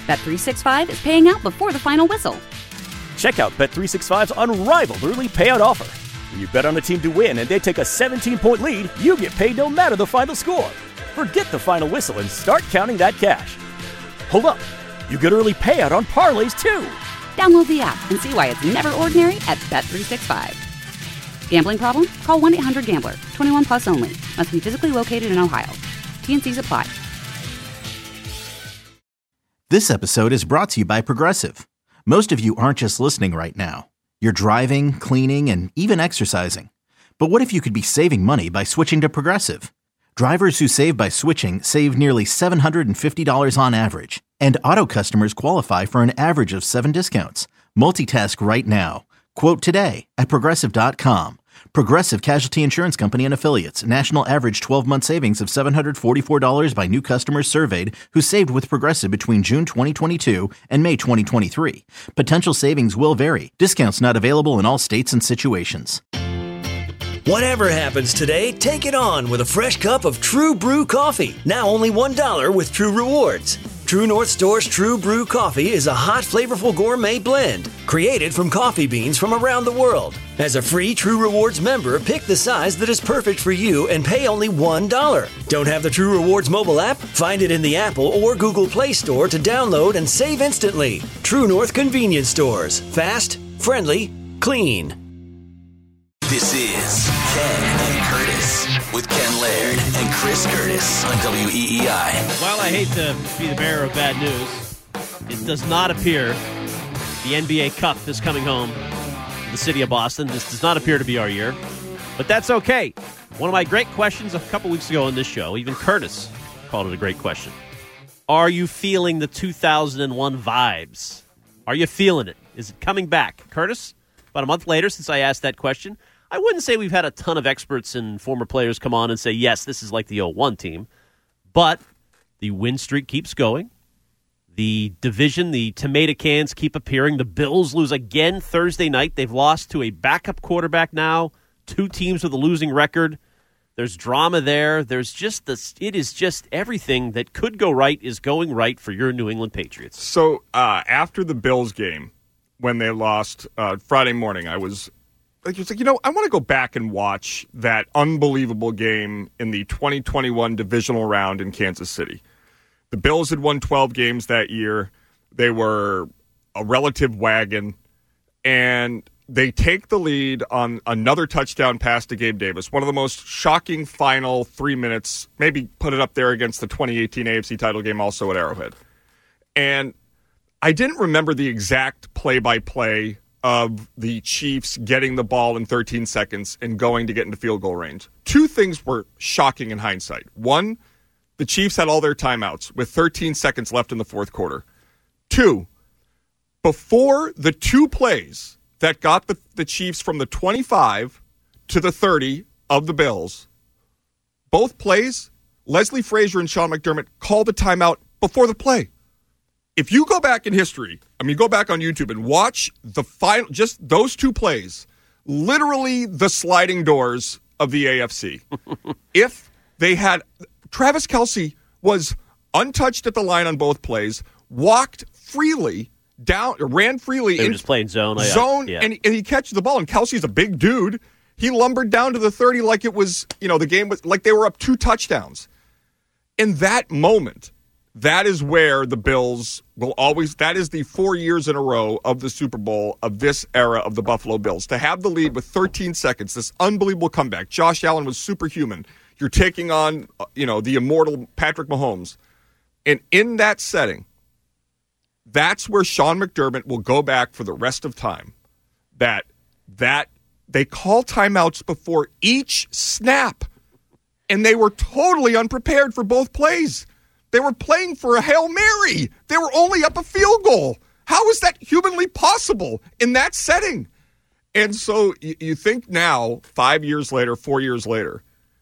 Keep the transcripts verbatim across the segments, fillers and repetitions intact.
Bet three sixty-five is paying out before the final whistle. Check out Bet three sixty-five's unrivaled early payout offer. When you bet on a team to win and they take a seventeen-point lead, you get paid no matter the final score. Forget the final whistle and start counting that cash. Hold up. You get early payout on parlays, too. Download the app and see why it's never ordinary at Bet three sixty-five. Gambling problem? Call one eight hundred gambler. twenty-one plus only. Must be physically located in Ohio. T N Cs apply. This episode is brought to you by Progressive. Most of you aren't just listening right now. You're driving, cleaning, and even exercising. But what if you could be saving money by switching to Progressive? Drivers who save by switching save nearly seven hundred fifty dollars on average. And auto customers qualify for an average of seven discounts. Multitask right now. Quote today at Progressive dot com. Progressive Casualty Insurance Company and Affiliates. National average twelve-month savings of seven hundred forty-four dollars by new customers surveyed who saved with Progressive between June twenty twenty-two and May twenty twenty-three. Potential savings will vary. Discounts not available in all states and situations. Whatever happens today, take it on with a fresh cup of True Brew coffee. Now only one dollar with True Rewards. True North Store's True Brew coffee is a hot, flavorful gourmet blend created from coffee beans from around the world. As a free True Rewards member, pick the size that is perfect for you and pay only one dollar. Don't have the True Rewards mobile app? Find it in the Apple or Google Play Store to download and save instantly. True North Convenience Stores. Fast, friendly, clean. This is Ken and Curtis with Ken Laird and Chris Curtis on W E E I. While I hate to be the bearer of bad news, it does not appear the N B A Cup is coming home to the city of Boston. This does not appear to be our year, but that's okay. One of my great questions a couple weeks ago on this show, even Curtis called it a great question. Are you feeling the two thousand one vibes? Are you feeling it? Is it coming back? Curtis, about a month later since I asked that question, I wouldn't say we've had a ton of experts and former players come on and say, yes, this is like the oh one team. But the win streak keeps going. The division, the tomato cans keep appearing. The Bills lose again Thursday night. They've lost to a backup quarterback now. Two teams with a losing record. There's drama there. There's just this. It is just everything that could go right is going right for your New England Patriots. So uh, after the Bills game, when they lost uh, Friday morning, I was like, like, you know, I want to go back and watch that unbelievable game in the twenty twenty-one divisional round in Kansas City. The Bills had won twelve games that year. They were a relative wagon, and they take the lead on another touchdown pass to Gabe Davis. One of the most shocking final three minutes, maybe put it up there against the twenty eighteen A F C title game also at Arrowhead. And I didn't remember the exact play-by-play of the Chiefs getting the ball in thirteen seconds and going to get into field goal range. Two things were shocking in hindsight. One, the Chiefs had all their timeouts with thirteen seconds left in the fourth quarter. Two, before the two plays that got the, the Chiefs from the twenty-five to the thirty of the Bills, both plays, Leslie Frazier and Sean McDermott called the timeout before the play. If you go back in history, I mean, go back on YouTube and watch the final, just those two plays, literally the sliding doors of the A F C. If they had, Travis Kelce was untouched at the line on both plays, walked freely down, ran freely. They were in just playing zone. Zone, yeah. and, and he catches the ball, and Kelce's a big dude. He lumbered down to the thirty like it was, you know, the game was, like they were up two touchdowns. In that moment, that is where the Bills will always, that is the four years in a row of the Super Bowl of this era of the Buffalo Bills. To have the lead with thirteen seconds, this unbelievable comeback. Josh Allen was superhuman. You're taking on, you know, the immortal Patrick Mahomes. And in that setting, that's where Sean McDermott will go back for the rest of time. That, that they call timeouts before each snap. And they were totally unprepared for both plays. They were playing for a Hail Mary. They were only up a field goal. How is that humanly possible in that setting? And so you, you think now, five years later, four years later,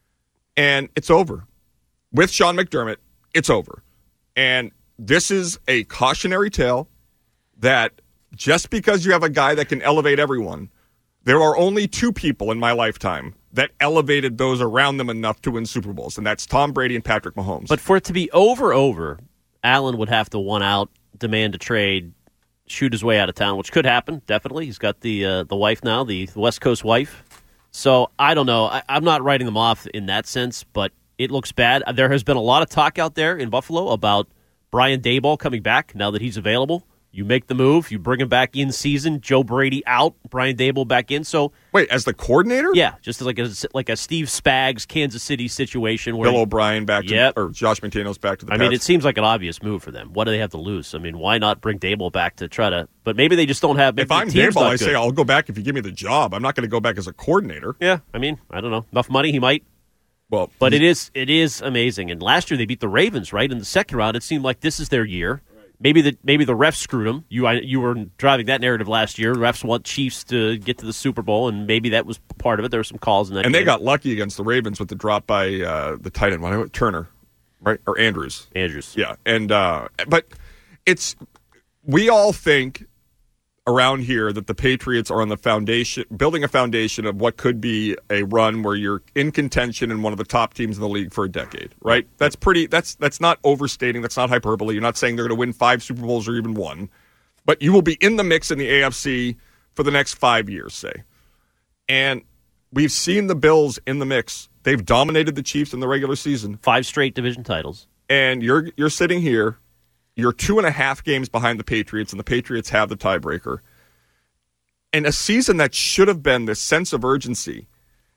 and it's over. With Sean McDermott, it's over. And this is a cautionary tale that just because you have a guy that can elevate everyone, there are only two people in my lifetime that elevated those around them enough to win Super Bowls, and that's Tom Brady and Patrick Mahomes. But for it to be over, over, Allen would have to one out demand a trade, shoot his way out of town, which could happen, definitely. He's got the uh, the wife now, the West Coast wife. So I don't know. I, I'm not writing them off in that sense, but it looks bad. There has been a lot of talk out there in Buffalo about Brian Daboll coming back now that he's available. You make the move. You bring him back in season. Joe Brady out. Brian Daboll back in. So wait, as the coordinator? Yeah, just like a like a Steve Spags Kansas City situation where Bill O'Brien back to yep. or Josh McDaniels back to the I Pats. mean, it seems like an obvious move for them. What do they have to lose? I mean, why not bring Daboll back to try to? But maybe they just don't have. If I'm Daboll, I say I'll go back if you give me the job. I'm not going to go back as a coordinator. Yeah, I mean, I don't know. Enough money, he might. Well, but it is it is amazing. And last year they beat the Ravens, right? In the second round, it seemed like this is their year. Maybe the maybe the refs screwed them. You I, you were driving that narrative last year. Refs want Chiefs to get to the Super Bowl, and maybe that was part of it. There were some calls in that And game. they got lucky against the Ravens with the drop by uh, the tight end, what, Turner, right? Or Andrews. Andrews. Yeah. And uh, but it's we all think around here that the Patriots are on the foundation, building a foundation of what could be a run where you're in contention and one of the top teams in the league for a decade, right? That's pretty. That's that's not overstating. That's not hyperbole. You're not saying they're going to win five Super Bowls or even one, but you will be in the mix in the A F C for the next five years, say. And we've seen the Bills in the mix. They've dominated the Chiefs in the regular season, five straight division titles. And you're you're sitting here. You're two and a half games behind the Patriots, and the Patriots have the tiebreaker. And a season that should have been this sense of urgency.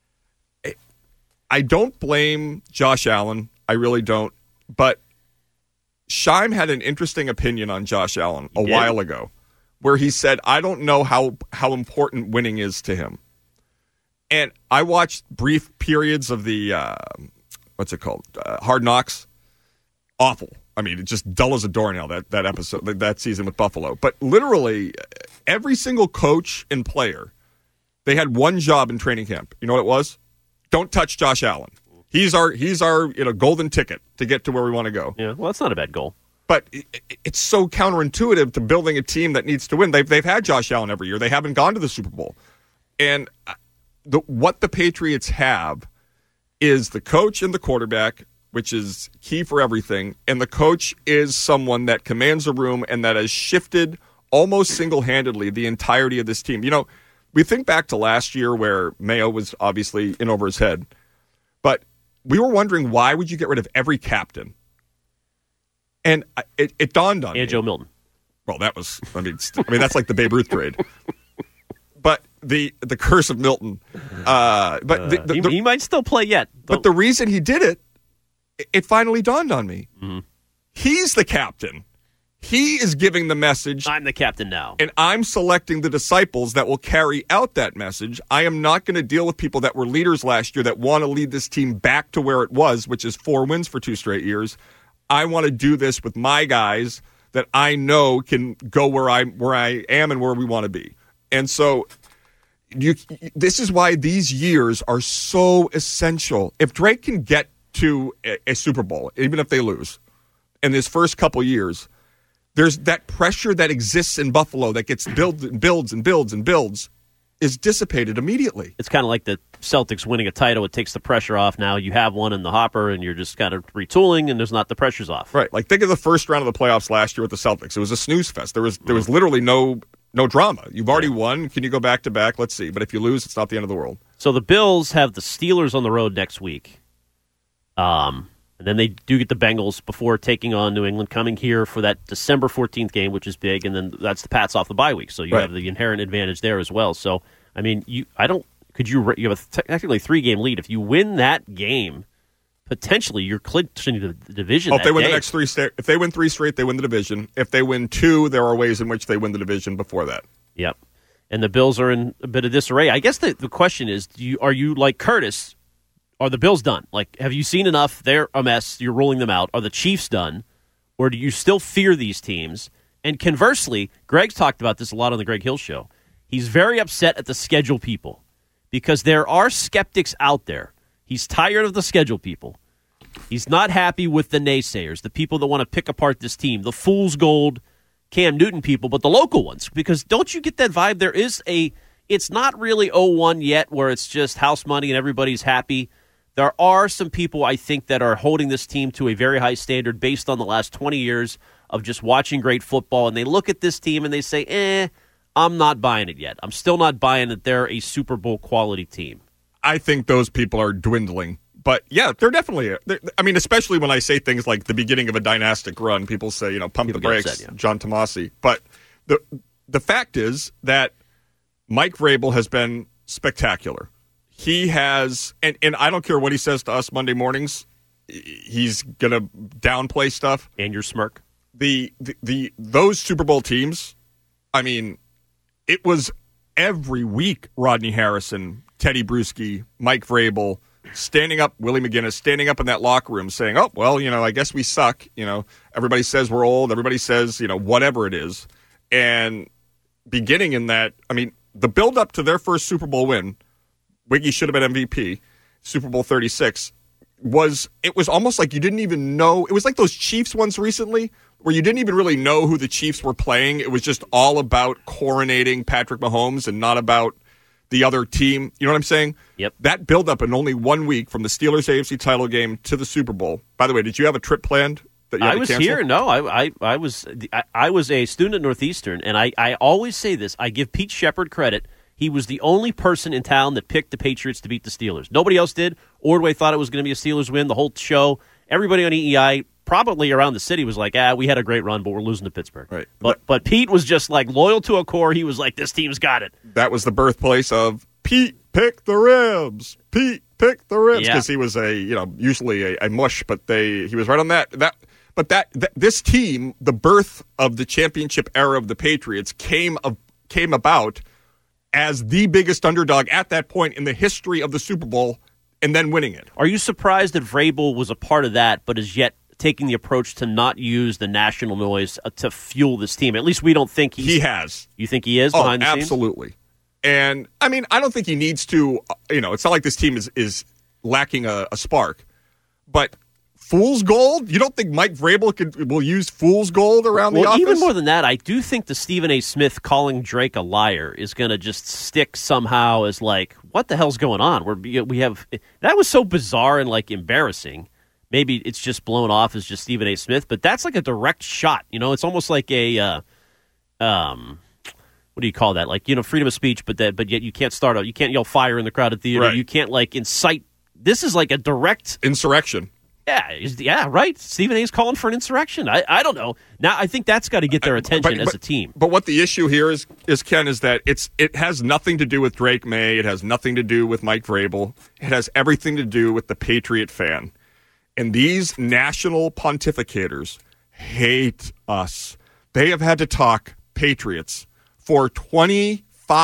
I don't blame Josh Allen. I really don't. But Scheim had an interesting opinion on Josh Allen a while ago, where he said, I don't know how, how important winning is to him. And I watched brief periods of the, uh, what's it called, uh, Hard Knocks. Awful. I mean, it's just dull as a doornail, that, that episode, that season with Buffalo. But literally, every single coach and player, they had one job in training camp. You know what it was? Don't touch Josh Allen. He's our he's our you know golden ticket to get to where we want to go. Yeah, well, that's not a bad goal. But it, it's so counterintuitive to building a team that needs to win. They've they've had Josh Allen every year. They haven't gone to the Super Bowl. And the, what the Patriots have is the coach and the quarterback, which is key for everything. And the coach is someone that commands a room and that has shifted almost single-handedly the entirety of this team. You know, we think back to last year where Mayo was obviously in over his head. But we were wondering, why would you get rid of every captain? And it, it dawned on and me. And Joe Milton. Well, that was, I mean, I mean that's like the Babe Ruth trade. But the the curse of Milton. Uh, but uh, the, the, he, the, he might still play yet. But the reason he did it, it finally dawned on me. Mm-hmm. He's the captain. He is giving the message. I'm the captain now. And I'm selecting the disciples that will carry out that message. I am not going to deal with people that were leaders last year that want to lead this team back to where it was, which is four wins for two straight years. I want to do this with my guys that I know can go where I where I am and where we want to be. And so you, this is why these years are so essential. If Drake can get to a, a Super Bowl, even if they lose, in his first couple years, there's that pressure that exists in Buffalo that gets build, and builds and builds and builds is dissipated immediately. It's kind of like the Celtics winning a title. It takes the pressure off. Now you have one in the hopper, and you're just kind of retooling, and there's not the pressure's off. Right. Like, think of the first round of the playoffs last year with the Celtics. It was a snooze fest. There was there was literally no no drama. You've already won. Can you go back to back? Let's see. But if you lose, it's not the end of the world. So the Bills have the Steelers on the road next week. Um... And then they do get the Bengals before taking on New England, coming here for that December fourteenth game, which is big, and then that's the Pats off the bye week, so you right. have the inherent advantage there as well. So, I mean, you I don't could you you have a technically three game lead if you win that game, potentially you're clinching the division. Well, if that they win day. the next three, sta- if they win three straight, they win the division. If they win two, there are ways in which they win the division before that. Yep, and the Bills are in a bit of disarray. I guess the the question is, do you are you like Curtis? Are the Bills done? Like, have you seen enough? They're a mess. You're ruling them out. Are the Chiefs done? Or do you still fear these teams? And conversely, Greg's talked about this a lot on the Greg Hill Show. He's very upset at the schedule people because there are skeptics out there. He's tired of the schedule people. He's not happy with the naysayers, the people that want to pick apart this team, the fool's gold Cam Newton people, but the local ones. Because don't you get that vibe? There is a, it's not really oh one yet where it's just house money and everybody's happy. There are some people, I think, that are holding this team to a very high standard based on the last twenty years of just watching great football, and they look at this team and they say, eh, I'm not buying it yet. I'm still not buying that they're a Super Bowl quality team. I think those people are dwindling. But, yeah, they're definitely they're, – I mean, especially when I say things like the beginning of a dynastic run, people say, you know, pump people the brakes, upset, yeah. John Tomasi. But the the fact is that Mike Vrabel has been spectacular. He has – and and I don't care what he says to us Monday mornings. He's going to downplay stuff. And your smirk. The, the, the Those Super Bowl teams, I mean – it was every week Rodney Harrison, Teddy Bruschi, Mike Vrabel standing up, Willie McGinnis standing up in that locker room saying, oh, well, you know, I guess we suck. You know, everybody says we're old. Everybody says, you know, whatever it is. And beginning in that, I mean, the build-up to their first Super Bowl win, Wiggy should have been M V P, Super Bowl thirty-six, was it was almost like you didn't even know. It was like those Chiefs ones recently where you didn't even really know who the Chiefs were playing. It was just all about coronating Patrick Mahomes and not about the other team. You know what I'm saying? Yep. That build-up in only one week from the Steelers A F C title game to the Super Bowl. By the way, did you have a trip planned that you had I to was cancel? here. No, I, I, I was I, I was a student at Northeastern, and I, I always say this. I give Pete Shepard credit. He was the only person in town that picked the Patriots to beat the Steelers. Nobody else did. Ordway thought it was going to be a Steelers win the whole show. Everybody on E E I, probably around the city, was like, ah, we had a great run, but we're losing to Pittsburgh. Right. But but Pete was just like loyal to a core. He was like, this team's got it. That was the birthplace of Pete pick the ribs. Pete pick the ribs because yeah. he was a you know usually a, a mush, but they he was right on that that. But that, that this team, the birth of the championship era of the Patriots, came of, came about as the biggest underdog at that point in the history of the Super Bowl, and then winning it. Are you surprised that Vrabel was a part of that, but is yet taking the approach to not use the national noise to fuel this team? At least we don't think he's, he has. You think he is oh, behind the scenes? Absolutely. And I mean, I don't think he needs to. You know, it's not like this team is is lacking a, a spark, but. Fool's gold? You don't think Mike Vrabel could, will use fool's gold around well, the office? Even more than that, I do think the Stephen A. Smith calling Drake a liar is going to just stick somehow as like, what the hell's going on? We're, we have that was so bizarre and like embarrassing. Maybe it's just blown off as just Stephen A. Smith, but that's like a direct shot. You know, it's almost like a, uh, um, what do you call that? Like, you know, freedom of speech, but that, but yet you can't start out, you can't yell fire in the crowded theater. Right. You can't like incite. This is like a direct insurrection. Yeah, yeah, right. Stephen A's calling for an insurrection. I, I don't know. Now I think that's got to get their attention but, but, as a team. But what the issue here is, is Ken, is that it's it has nothing to do with Drake May. It has nothing to do with Mike Vrabel. It has everything to do with the Patriot fan. And these national pontificators hate us. They have had to talk Patriots for twenty-five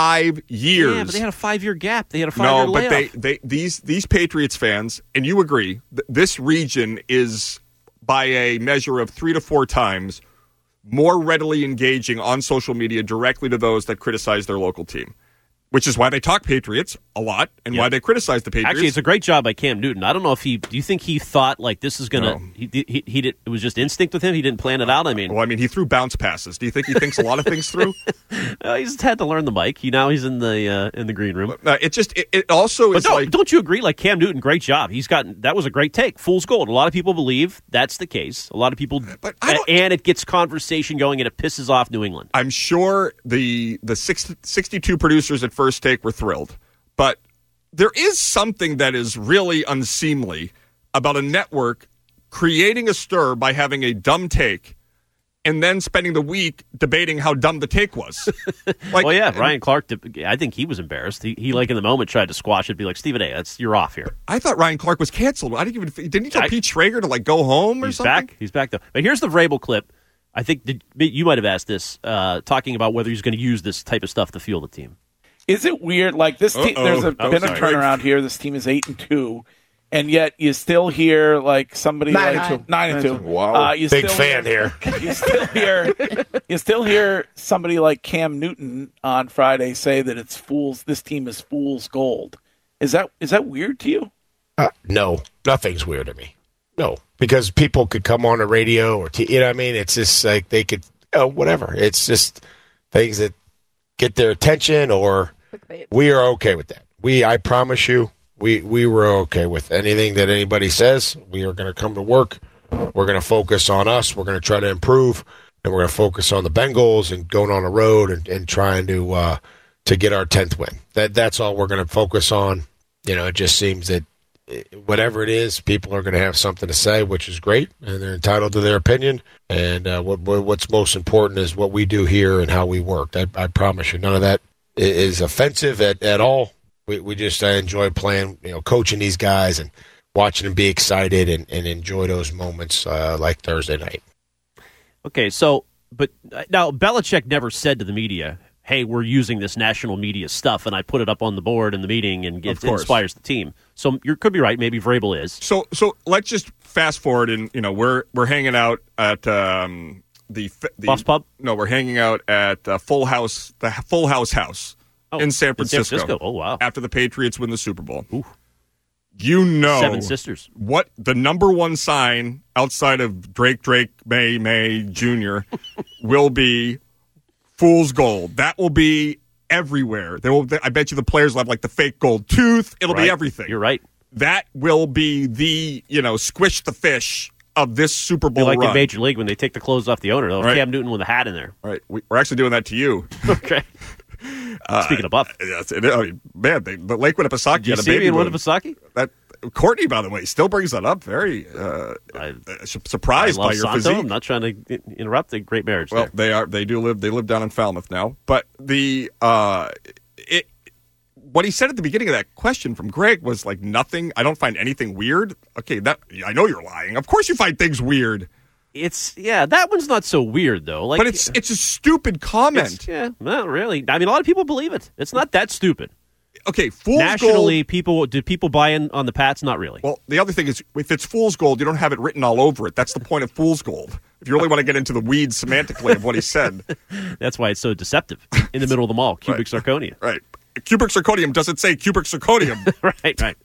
years. Yeah, but they had a five-year gap. They had a five-year no, layoff. but they, they these these Patriots fans, and you agree, th- this region is by a measure of three to four times more readily engaging on social media directly to those that criticize their local team. Which is why they talk Patriots a lot and yep. why they criticize the Patriots. Actually, it's a great job by Cam Newton. I don't know if he – do you think he thought, like, this is going to no. – he, he, he did, it was just instinct with him? He didn't plan it out? I mean – Well, I mean, he threw bounce passes. Do you think he thinks a lot of things through? Well, he's had to learn the mic. He Now he's in the uh, in the green room. Uh, it just it, – it also but is no, like – don't you agree? Like, Cam Newton, great job. He's gotten – that was a great take. Fool's gold. A lot of people believe that's the case. A lot of people – but I don't, and it gets conversation going and it pisses off New England. I'm sure the, the six, sixty-two producers at First Take were thrilled. But there is something that is really unseemly about a network creating a stir by having a dumb take and then spending the week debating how dumb the take was. Like, well, yeah, Ryan Clark, I think he was embarrassed. He, he, like, in the moment tried to squash it, be like, Stephen A., that's, you're off here. I thought Ryan Clark was canceled. I didn't even, didn't he tell I, Pete Schrager to, like, go home or he's something? He's back. He's back, though. But here's the Vrabel clip. I think did, you might have asked this, uh, talking about whether he's going to use this type of stuff to fuel the team. Is it weird? Like this team, there's a, oh, been sorry. a turnaround here. This team is eight and two, and yet you still hear like somebody nine like and two. nine and two. Wow, uh, you big still fan hear, here. You still hear, you still hear somebody like Cam Newton on Friday say that it's fools. This team is fool's gold. Is that is that weird to you? Uh, no, nothing's weird to me. No, because people could come on the radio or t- you know what I mean. It's just like they could, oh, whatever. It's just things that get their attention, or we are okay with that. We, I promise you, we, we were okay with anything that anybody says. We are going to come to work we're going to focus on us. We're going to try to improve, and we're going to focus on the Bengals and going on the road and, and trying to uh, to get our tenth win. That that's all we're going to focus on. You know, it just seems that whatever it is, people are going to have something to say, which is great, and they're entitled to their opinion. And uh, what, what's most important is what we do here and how we work. I, I promise you, none of that is offensive at, at all. We we just uh, enjoy playing, you know, coaching these guys and watching them be excited and, and enjoy those moments uh, like Thursday night. Okay, so, but now Belichick never said to the media, hey, we're using this national media stuff, and I put it up on the board in the meeting, and it inspires the team. So you could be right. Maybe Vrabel is. So, so let's just fast forward, and you know, we're we're hanging out at um, the the Boss Pub. No, we're hanging out at uh, Full House, the Full House House oh, in San Francisco. In San Francisco. Oh wow! After the Patriots win the Super Bowl. Ooh. You know, Seven Sisters. What the number one sign outside of Drake, Drake, May, May Junior will be Fool's Gold. That will be everywhere. There will. I bet you the players will have like the fake gold tooth. It'll right. be everything. You're right. That will be the you know squish the fish of this Super Bowl. Like run. in Major League when they take the clothes off the owner. They'll have right. Cam Newton with a hat in there. Right. We, we're actually doing that to you. Okay. Uh, Speaking of buff, yes, it, I mean, man, they, the Lakewood Episaki Did you had a see baby. me in Winnipesaukee? That Courtney, by the way, still brings that up. Very uh, I, surprised I love by your Santo. physique. I'm not trying to interrupt a great marriage. Well, there. they are. They do live. They live down in Falmouth now. But the uh, it what he said at the beginning of that question from Greg was like nothing. I don't find anything weird. Okay, that I know you're lying. Of course you find things weird. It's yeah, that one's not so weird though. Like, but it's it's a stupid comment. Yeah, not really. I mean, a lot of people believe it. It's not that stupid. Okay, Fool's Nationally, Gold, people did people buy in on the Pats? Not really. Well, the other thing is, if it's Fool's Gold, you don't have it written all over it. That's the point of Fool's Gold. If you really want to get into the weeds semantically of what he said, that's why it's so deceptive. In the middle of the mall, cubic right. zirconia. Right, cubic zirconium doesn't say cubic zirconium. right, right.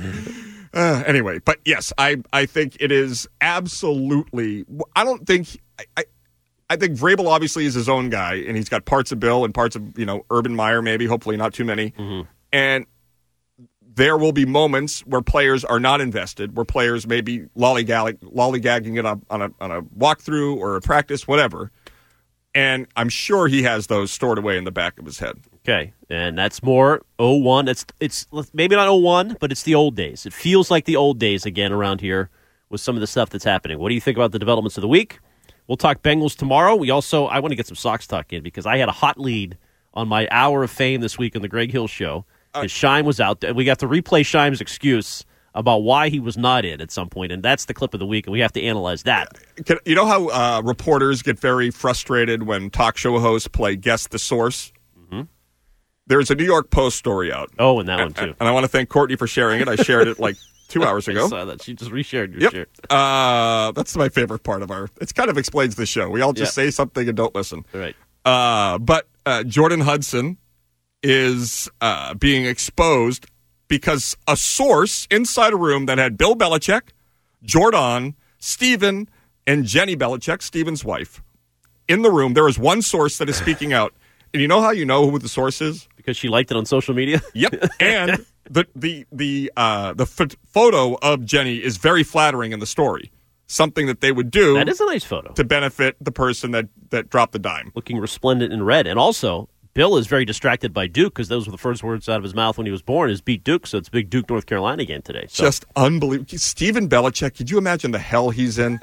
Uh, anyway, but yes, I I think it is absolutely. I don't think I, I I think Vrabel obviously is his own guy, and he's got parts of Bill and parts of you know Urban Meyer, maybe hopefully not too many, mm-hmm. and there will be moments where players are not invested, where players may be lollygagging, lollygagging it on a, on a on a walkthrough or a practice, whatever. And I'm sure he has those stored away in the back of his head. Okay, and that's more oh one. It's it's maybe not oh one, but it's the old days. It feels like the old days again around here with some of the stuff that's happening. What do you think about the developments of the week? We'll talk Bengals tomorrow. We also I want to get some Sox talk in because I had a hot lead on my hour of fame this week on the Greg Hill Show. Uh, Shime was out there. We got to replay Shime's excuse about why he was not in at some point, and that's the clip of the week, and we have to analyze that. Can, you know how uh, reporters get very frustrated when talk show hosts play Guess the Source? Mm-hmm. There's a New York Post story out. Oh, and that and, one, too. And I want to thank Courtney for sharing it. I shared it like two hours ago. I saw that. She just reshared your yep. share. Uh, that's my favorite part of our... It kind of explains the show. We all just yep. say something and don't listen. Right. Uh, but uh, Jordan Hudson is uh, being exposed because a source inside a room that had Bill Belichick, Jordan, Steven, and Jenny Belichick, Steven's wife, in the room. There is one source that is speaking out. And you know how you know who the source is? Because she liked it on social media? Yep. And the the the uh, the f- photo of Jenny is very flattering in the story. Something that they would do. That is a nice photo. To benefit the person that, that dropped the dime. Looking resplendent in red. And also... Bill is very distracted by Duke because those were the first words out of his mouth when he was born is beat Duke, so it's big Duke, North Carolina again today. So. Just unbelievable. Stephen Belichick, could you imagine the hell he's in?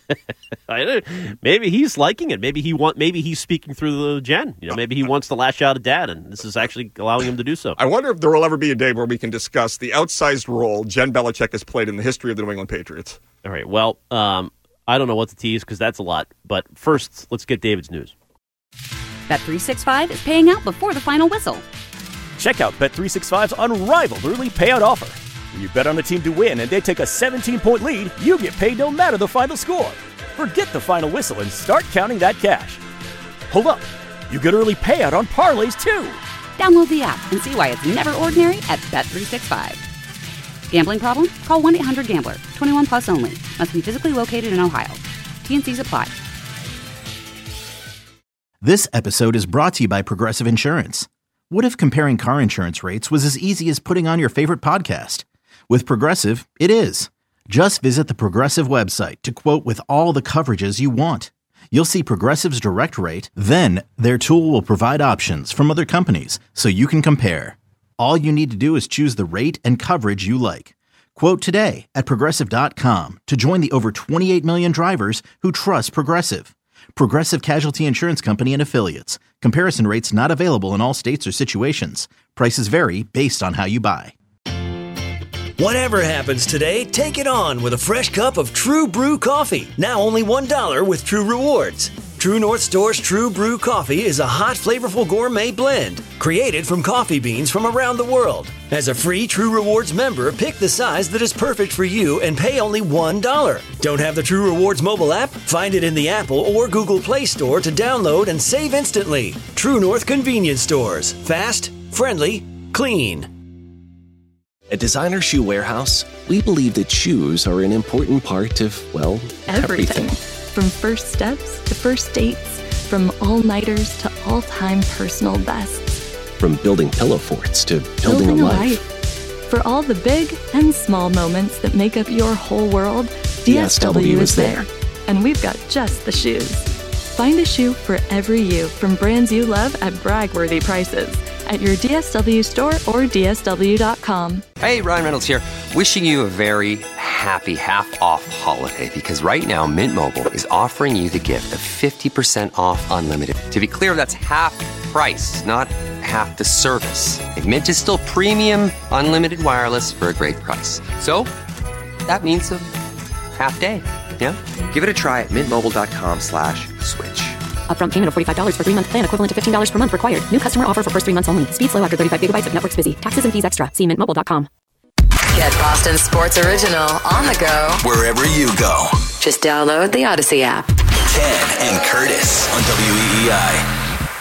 I don't, maybe he's liking it. Maybe he want. Maybe he's speaking through the Jen. You know, maybe he wants to lash out at Dad, and this is actually allowing him to do so. I wonder if there will ever be a day where we can discuss the outsized role Jen Belichick has played in the history of the New England Patriots. All right. Well, um, I don't know what to tease because that's a lot. But first, let's get David's news. Bet three sixty-five is paying out before the final whistle. Check out Bet three sixty-five's unrivaled early payout offer. When you bet on a team to win and they take a seventeen-point lead, you get paid no matter the final score. Forget the final whistle and start counting that cash. Hold up. You get early payout on parlays, too. Download the app and see why it's never ordinary at Bet three sixty-five. Gambling problem? Call one eight hundred gambler. twenty-one plus only. Must be physically located in Ohio. T N Cs apply. This episode is brought to you by Progressive Insurance. What if comparing car insurance rates was as easy as putting on your favorite podcast? With Progressive, it is. Just visit the Progressive website to quote with all the coverages you want. You'll see Progressive's direct rate, then their tool will provide options from other companies so you can compare. All you need to do is choose the rate and coverage you like. Quote today at Progressive dot com to join the over twenty-eight million drivers who trust Progressive. Progressive Casualty Insurance Company and Affiliates. Comparison rates not available in all states or situations. Prices vary based on how you buy. Whatever happens today, take it on with a fresh cup of True Brew coffee. Now only one dollar with True Rewards. True North Store's True Brew coffee is a hot, flavorful gourmet blend created from coffee beans from around the world. As a free True Rewards member, pick the size that is perfect for you and pay only one dollar. Don't have the True Rewards mobile app? Find it in the Apple or Google Play Store to download and save instantly. True North Convenience Stores. Fast, friendly, clean. At Designer Shoe Warehouse, we believe that shoes are an important part of, well, everything. everything. From first steps to first dates, from all-nighters to all-time personal bests. From building pillow forts to building, building a, a life. life. For all the big and small moments that make up your whole world, D S W, D S W is there. And we've got just the shoes. Find a shoe for every you from brands you love at brag-worthy prices at your D S W store or D S W dot com. Hey, Ryan Reynolds here, wishing you a very happy half-off holiday, because right now Mint Mobile is offering you the gift of fifty percent off unlimited. To be clear, that's half price, not half the service. And Mint is still premium unlimited wireless for a great price. So, that means a half day, yeah? Give it a try at mintmobile.com slash switch. Upfront payment of forty-five dollars for three-month plan, equivalent to fifteen dollars per month required. New customer offer for first three months only. Speed slow after thirty-five gigabytes if network's busy. Taxes and fees extra. See mint mobile dot com. Get Boston Sports Original on the go. Wherever you go. Just download the Odyssey app. Ken and Curtis on W E E I.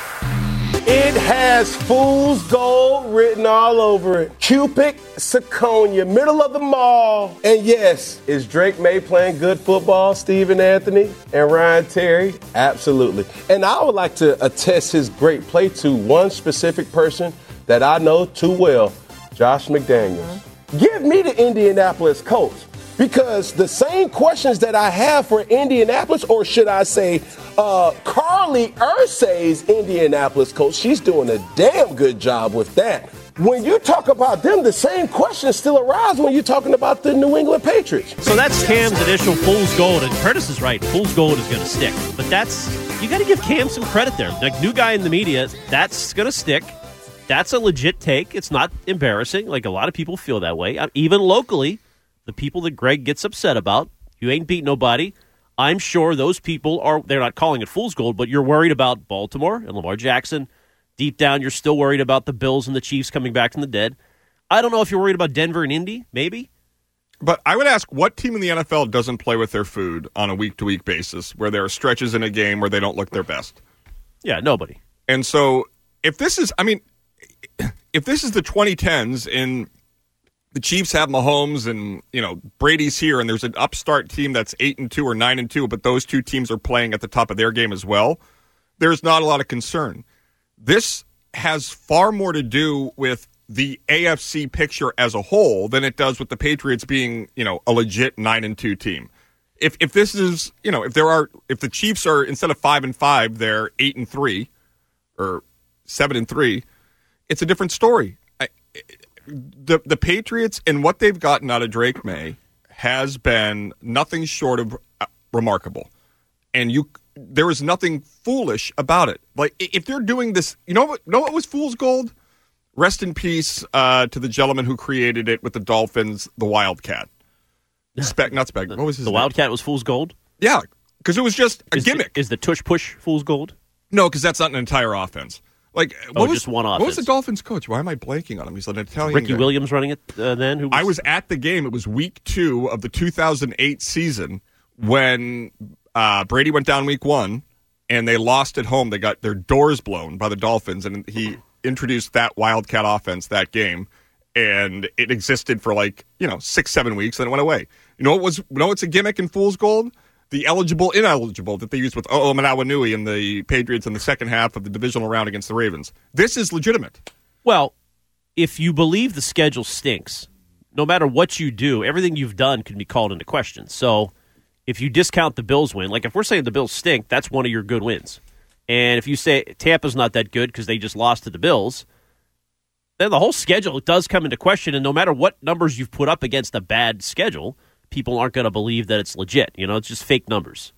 It has Fool's Gold written all over it. Cupid, Seconia, middle of the mall. And yes, is Drake May playing good football, Stephen Anthony and Ryan Terry? Absolutely. And I would like to attest his great play to one specific person that I know too well, Josh McDaniels. Mm-hmm. Give me the Indianapolis Colts. Because the same questions that I have for Indianapolis, or should I say uh, Carly Ursay's Indianapolis coach, she's doing a damn good job with that. When you talk about them, the same questions still arise when you're talking about the New England Patriots. So that's Cam's initial Fool's Gold, and Curtis is right. Fool's Gold is going to stick. But that's, you got to give Cam some credit there. Like, new guy in the media, that's going to stick. That's a legit take. It's not embarrassing. Like, a lot of people feel that way. Even locally, the people that Greg gets upset about, you ain't beat nobody. I'm sure those people are, they're not calling it Fool's Gold, but you're worried about Baltimore and Lamar Jackson. Deep down, you're still worried about the Bills and the Chiefs coming back from the dead. I don't know if you're worried about Denver and Indy, maybe. But I would ask, what team in the N F L doesn't play with their food on a week-to-week basis, where there are stretches in a game where they don't look their best? Yeah, nobody. And so if this is, I mean, if this is the twenty tens in the Chiefs have Mahomes and, you know, Brady's here, and there's an upstart team that's eight and two or nine and two, but those two teams are playing at the top of their game as well, there's not a lot of concern. This has far more to do with the A F C picture as a whole than it does with the Patriots being, you know, a legit nine and two team. If if this is, you know, if there are, if the Chiefs are, instead of five and five, they're eight and three or seven and three, it's a different story. I, The the Patriots and what they've gotten out of Drake May has been nothing short of remarkable, and you there is nothing foolish about it. Like, if they're doing this, you know what? Know what was Fool's Gold? Rest in peace uh, to the gentleman who created it with the Dolphins, the Wildcat. Spec, not Spec. What was his The name? Wildcat was Fool's Gold? Yeah, because it was just a is gimmick. The, is the tush push Fool's Gold? No, because that's not an entire offense. Like, what oh, was, just one what offense. was the Dolphins coach? Why am I blanking on him? He's an Italian Ricky guy. Williams running it uh, then? Who was... I was at the game. It was week two of the two thousand eight season when uh, Brady went down week one, and they lost at home. They got their doors blown by the Dolphins, and he introduced that Wildcat offense that game, and it existed for like, you know, six, seven weeks, and it went away. You know what was? You know what's a gimmick in Fool's Gold? The eligible, ineligible that they used with O'o Manawanui and the Patriots in the second half of the divisional round against the Ravens. This is legitimate. Well, if you believe the schedule stinks, no matter what you do, everything you've done can be called into question. So if you discount the Bills win, like if we're saying the Bills stink, that's one of your good wins. And if you say Tampa's not that good because they just lost to the Bills, then the whole schedule does come into question. And no matter what numbers you've put up against a bad schedule, people aren't going to believe that it's legit. You know, it's just fake numbers.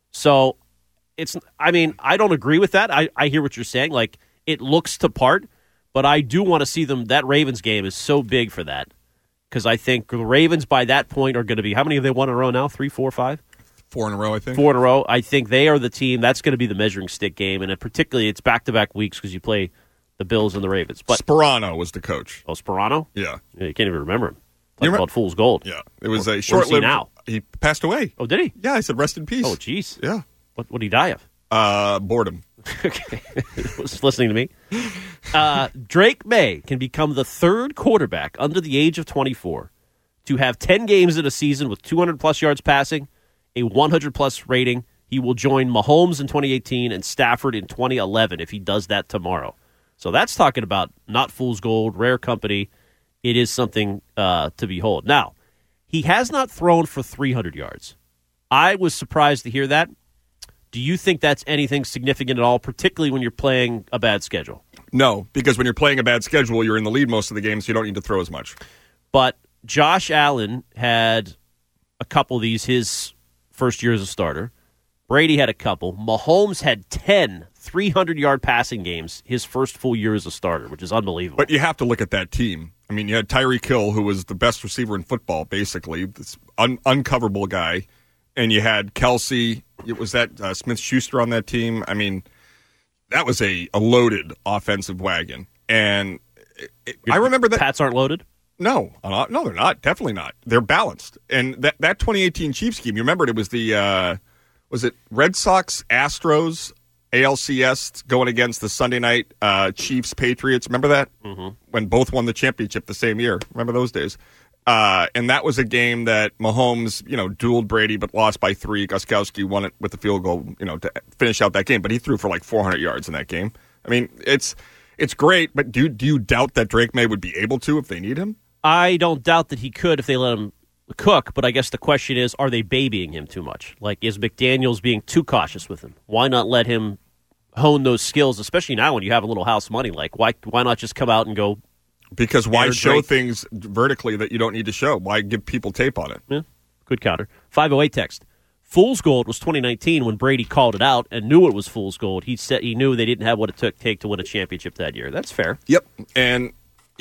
So it's, I mean, I don't agree with that. I, I hear what you're saying. Like, it looks to part, but I do want to see them. That Ravens game is so big for that because I think the Ravens by that point are going to be, how many have they won in a row now? Three, four, five? Four in a row, I think. Four in a row. I think they are the team. That's going to be the measuring stick game, and particularly it's back-to-back weeks because you play the Bills and the Ravens. But Sperano was the coach. Oh, Sperano? Yeah. yeah you can't even remember him. You remember? Called Fool's Gold. Yeah. It was Where, a short-lived. He now? He passed away. Oh, did he? Yeah, I said rest in peace. Oh, jeez. Yeah. What would he die of? Uh, boredom. Okay. Was listening to me. Uh, Drake May can become the third quarterback under the age of twenty-four to have ten games in a season with two hundred plus yards passing, a one hundred plus rating. He will join Mahomes in twenty eighteen and Stafford in twenty eleven if he does that tomorrow. So that's talking about not fool's gold, rare company. It is something uh, to behold. Now, he has not thrown for three hundred yards. I was surprised to hear that. Do you think that's anything significant at all, particularly when you're playing a bad schedule? No, because when you're playing a bad schedule, you're in the lead most of the games, so you don't need to throw as much. But Josh Allen had a couple of these his first year as a starter. Brady had a couple. Mahomes had ten three hundred-yard passing games his first full year as a starter, which is unbelievable. But you have to look at that team. I mean, you had Tyreek Hill, who was the best receiver in football, basically, this un- uncoverable guy. And you had Kelsey. It was that uh, Smith-Schuster on that team. I mean, that was a, a loaded offensive wagon. And it, it, I remember that. Pats aren't loaded? No. Uh, no, they're not. Definitely not. They're balanced. And that, that twenty eighteen Chiefs game, you remember it was the, uh, was it Red Sox, Astros, A L C S going against the Sunday night uh, Chiefs, Patriots. Remember that? Mm-hmm. When both won the championship the same year. Remember those days? Uh, and that was a game that Mahomes, you know, dueled Brady but lost by three. Gostkowski won it with the field goal, you know, to finish out that game. But he threw for like four hundred yards in that game. I mean, it's it's great, but do, do you doubt that Drake May would be able to if they need him? I don't doubt that he could if they let him cook, but I guess the question is, are they babying him too much? Like, is McDaniels being too cautious with him? Why not let him hone those skills, especially now when you have a little house money? Like, why why not just come out and go... Because why Air show Drake. things vertically that you don't need to show? Why give people tape on it? Yeah, good counter. five oh eight text. Fool's gold was twenty nineteen when Brady called it out and knew it was fool's gold. He said he knew they didn't have what it took take to win a championship that year. That's fair. Yep, and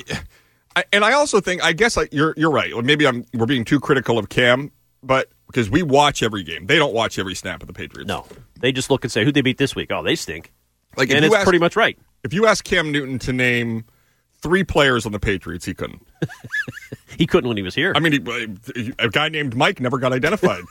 I, and I also think I guess I, you're you're right. Maybe I'm we're being too critical of Cam, but because we watch every game, they don't watch every snap of the Patriots. No, they just look and say, "Who'd they beat this week? Oh, they stink." Like, and if it's you ask, pretty much right. If you ask Cam Newton to name three players on the Patriots, he couldn't. He couldn't when he was here. I mean, he, a guy named Mike never got identified.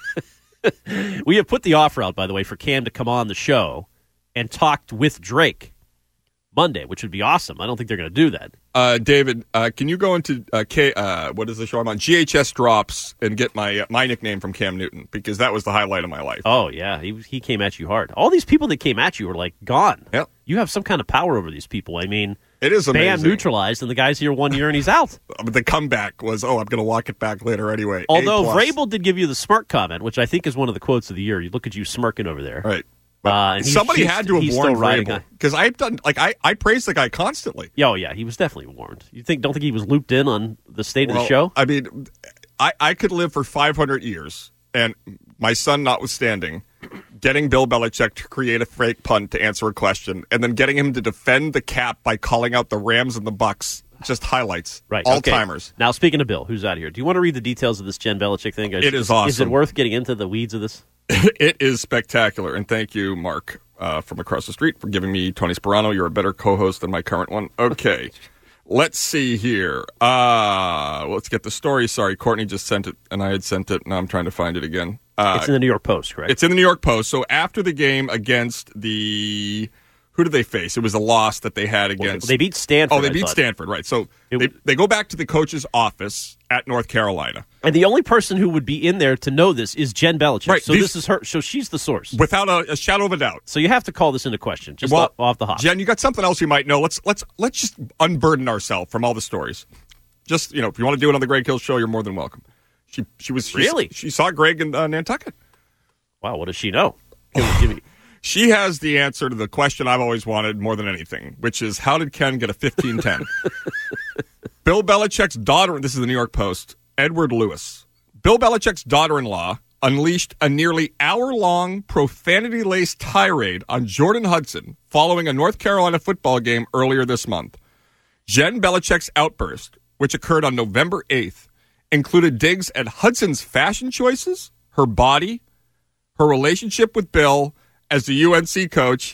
We have put the offer out, by the way, for Cam to come on the show and talk with Drake Monday, which would be awesome. I don't think they're going to do that. Uh, David, uh, can you go into uh, K? Uh, what is the show I'm on? G H S Drops and get my uh, my nickname from Cam Newton because that was the highlight of my life. Oh yeah, he he came at you hard. All these people that came at you were like gone. Yep. You have some kind of power over these people. I mean. It is amazing. Bam neutralized, and the guy's here one year, and he's out. But the comeback was, oh, I'm going to walk it back later anyway. Although Vrabel did give you the smirk comment, which I think is one of the quotes of the year. You look at you smirking over there. Right. Uh, and Somebody he's, had to have he's warned still riding Vrabel. Because I've done, like, I, I praise the guy constantly. Yeah, oh, yeah, he was definitely warned. You think? Don't think he was looped in on the state well, of the show? I mean, I, I could live for five hundred years, and my son notwithstanding, getting Bill Belichick to create a fake punt to answer a question, and then getting him to defend the cap by calling out the Rams and the Bucks, just highlights. Right. All-timers. Okay. Now, speaking of Bill, who's out here? Do you want to read the details of this Jen Belichick thing? It is awesome. Is it worth getting into the weeds of this? It is spectacular, and thank you, Mark, uh, from across the street, for giving me Tony Sperano. You're a better co-host than my current one. Okay. Let's see here. Uh, let's get the story. Sorry, Courtney just sent it, and I had sent it. Now I'm trying to find it again. Uh, it's in the New York Post, correct? It's in the New York Post. So after the game against the... Who did they face? It was a loss that they had against... Well, they beat Stanford, Oh, they I beat thought. Stanford, right. So It- they, they go back to the coach's office at North Carolina. And the only person who would be in there to know this is Jen Belichick. Right, So these- this is her. So she's the source. Without a, a shadow of a doubt. So you have to call this into question, just Well, off, off the hop. Jen, you got something else you might know. Let's let's let's just unburden ourselves from all the stories. Just, you know, if you want to do it on the Greg Hill Show, you're more than welcome. She she was she, Really? She saw Greg in uh, Nantucket. Wow, what does she know? Give me, give me. She has the answer to the question I've always wanted more than anything, which is how did Ken get a fifteen ten? Bill Belichick's daughter, this is the New York Post, Edward Lewis. Bill Belichick's daughter-in-law unleashed a nearly hour-long profanity-laced tirade on Jordan Hudson following a North Carolina football game earlier this month. Jen Belichick's outburst, which occurred on November eighth, included digs at Hudson's fashion choices, her body, her relationship with Bill as the U N C coach,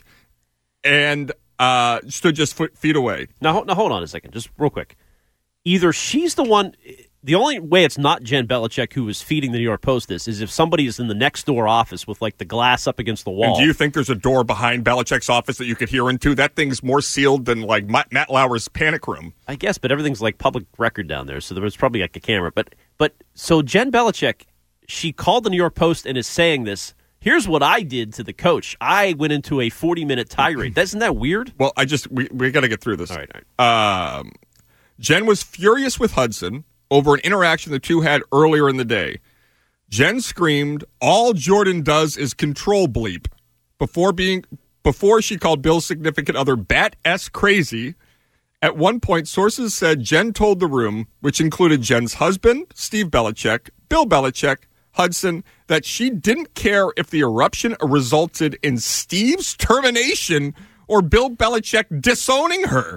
and uh, stood just foot, feet away. Now, now, hold on a second, just real quick. Either she's the one... The only way it's not Jen Belichick who is feeding the New York Post this is if somebody is in the next door office with like the glass up against the wall. And do you think there's a door behind Belichick's office that you could hear into? That thing's more sealed than like Matt Lauer's panic room. I guess, but everything's like public record down there, so there was probably like a camera. But but so Jen Belichick, she called the New York Post and is saying this. Here's what I did to the coach. I went into a forty-minute tirade. Isn't that weird? Well, I just we we got to get through this. All right. All right. Um, Jen was furious with Hudson over an interaction the two had earlier in the day. Jen screamed, "All Jordan does is control bleep," before being before she called Bill's significant other bat-s crazy. At one point, sources said Jen told the room, which included Jen's husband, Steve Belichick, Bill Belichick, Hudson, that she didn't care if the eruption resulted in Steve's termination or Bill Belichick disowning her.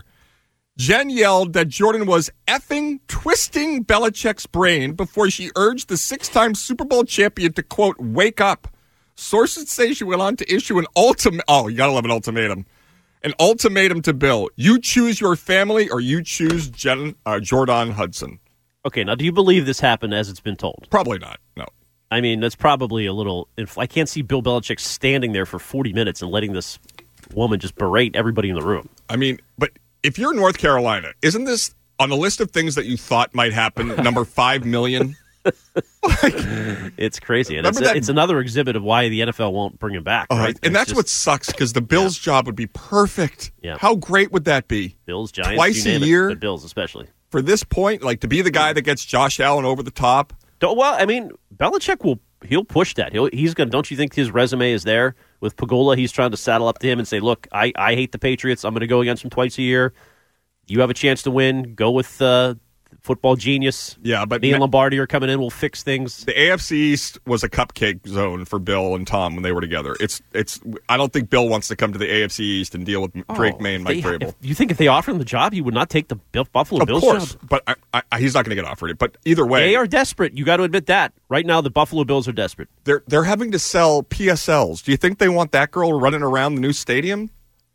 Jen yelled that Jordan was effing twisting Belichick's brain before she urged the six-time Super Bowl champion to, quote, wake up. Sources say she went on to issue an ultimatum. Oh, you gotta love an ultimatum. An ultimatum to Bill. You choose your family or you choose Jen, uh, Jordan Hudson. Okay, now do you believe this happened as it's been told? Probably not, no. I mean, that's probably a little... I can't see Bill Belichick standing there for forty minutes and letting this woman just berate everybody in the room. I mean, but... If you're in North Carolina, isn't this on the list of things that you thought might happen, number five million? Like, it's crazy. And it's, a, it's another exhibit of why the N F L won't bring him back. Uh, right? And that's just, what sucks, because the Bills' yeah. job would be perfect. Yeah. How great would that be? Bills, Giants, twice you a name year. It, the Bills especially. For this point, like to be the guy that gets Josh Allen over the top. Don't, well, I mean, Belichick will he'll push that. He'll, he's going. Don't you think his resume is there with Pagola? He's trying to saddle up to him and say, "Look, I, I hate the Patriots. I'm going to go against them twice a year. You have a chance to win. Go with uh, football genius. Yeah, but me and Lombardi are coming in. We'll fix things." The A F C East was a cupcake zone for Bill and Tom when they were together. It's it's. I don't think Bill wants to come to the A F C East and deal with oh, Drake May and Mike they, Vrabel. If, you think if they offered him the job, he would not take the Buffalo of Bills course, job? But I, I, he's not going to get offered it. But either way, they are desperate. You got to admit that. Right now, the Buffalo Bills are desperate. They're they're having to sell P S Ls. Do you think they want that girl running around the new stadium?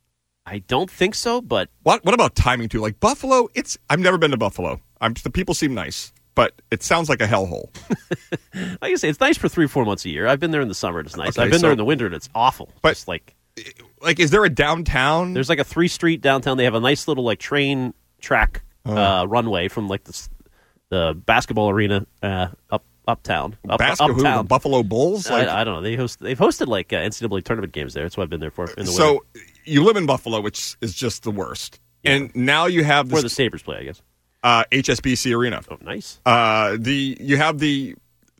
I don't think so, but... What What about timing, too? Like, Buffalo, it's... I've never been to Buffalo. I'm, the people seem nice, but it sounds like a hellhole. Like I say, it's nice for three, four months a year. I've been there in the summer, and it's nice. Okay, I've been so, there in the winter, and it's awful. But, it's like... Like, is there a downtown? There's like a three-street downtown. They have a nice little, like, train track oh. uh, runway from, like, the, the basketball arena uh, up uptown. Up, Basketball, uptown. Who, the Buffalo Bulls? Like, I, I don't know. They host, they've hosted, like, uh, N C double A tournament games there. That's what I've been there for in the so, winter. So, you live in Buffalo, which is just the worst. Yeah. And now you have this... Where the Sabres play, I guess. Uh, H S B C Arena. Oh, nice. Uh, the You have the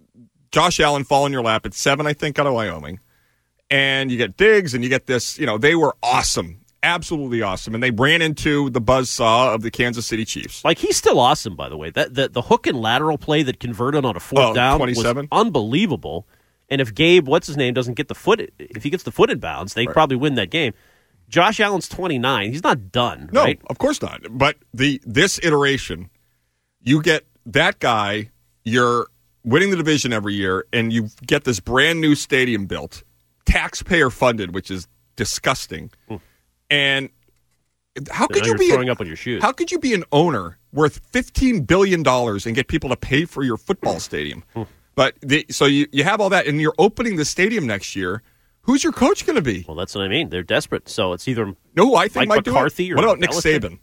Josh Allen fall in your lap at seven, I think, out of Wyoming. And you get Diggs, and you get this, you know, they were awesome. Absolutely awesome. And they ran into the buzzsaw of the Kansas City Chiefs. Like, he's still awesome, by the way. That The, the hook and lateral play that converted on a fourth oh, down twenty-seven? was unbelievable. And if Gabe, what's his name, doesn't get the foot, if he gets the foot in bounds, they right. probably win that game. Josh Allen's twenty-nine. He's not done, no, right? Of course not. But the this iteration, you get that guy, you're winning the division every year, and you get this brand new stadium built, taxpayer funded, which is disgusting. Hmm. And how so could you you're be throwing a, up on your shoes? How could you be an owner worth fifteen billion dollars and get people to pay for your football stadium? Hmm. But the, so you, you have all that, and you're opening the stadium next year. Who's your coach going to be? Well, that's what I mean. They're desperate. So it's either no, who I think Mike might McCarthy do it. or What about Nick Belichick? Saban?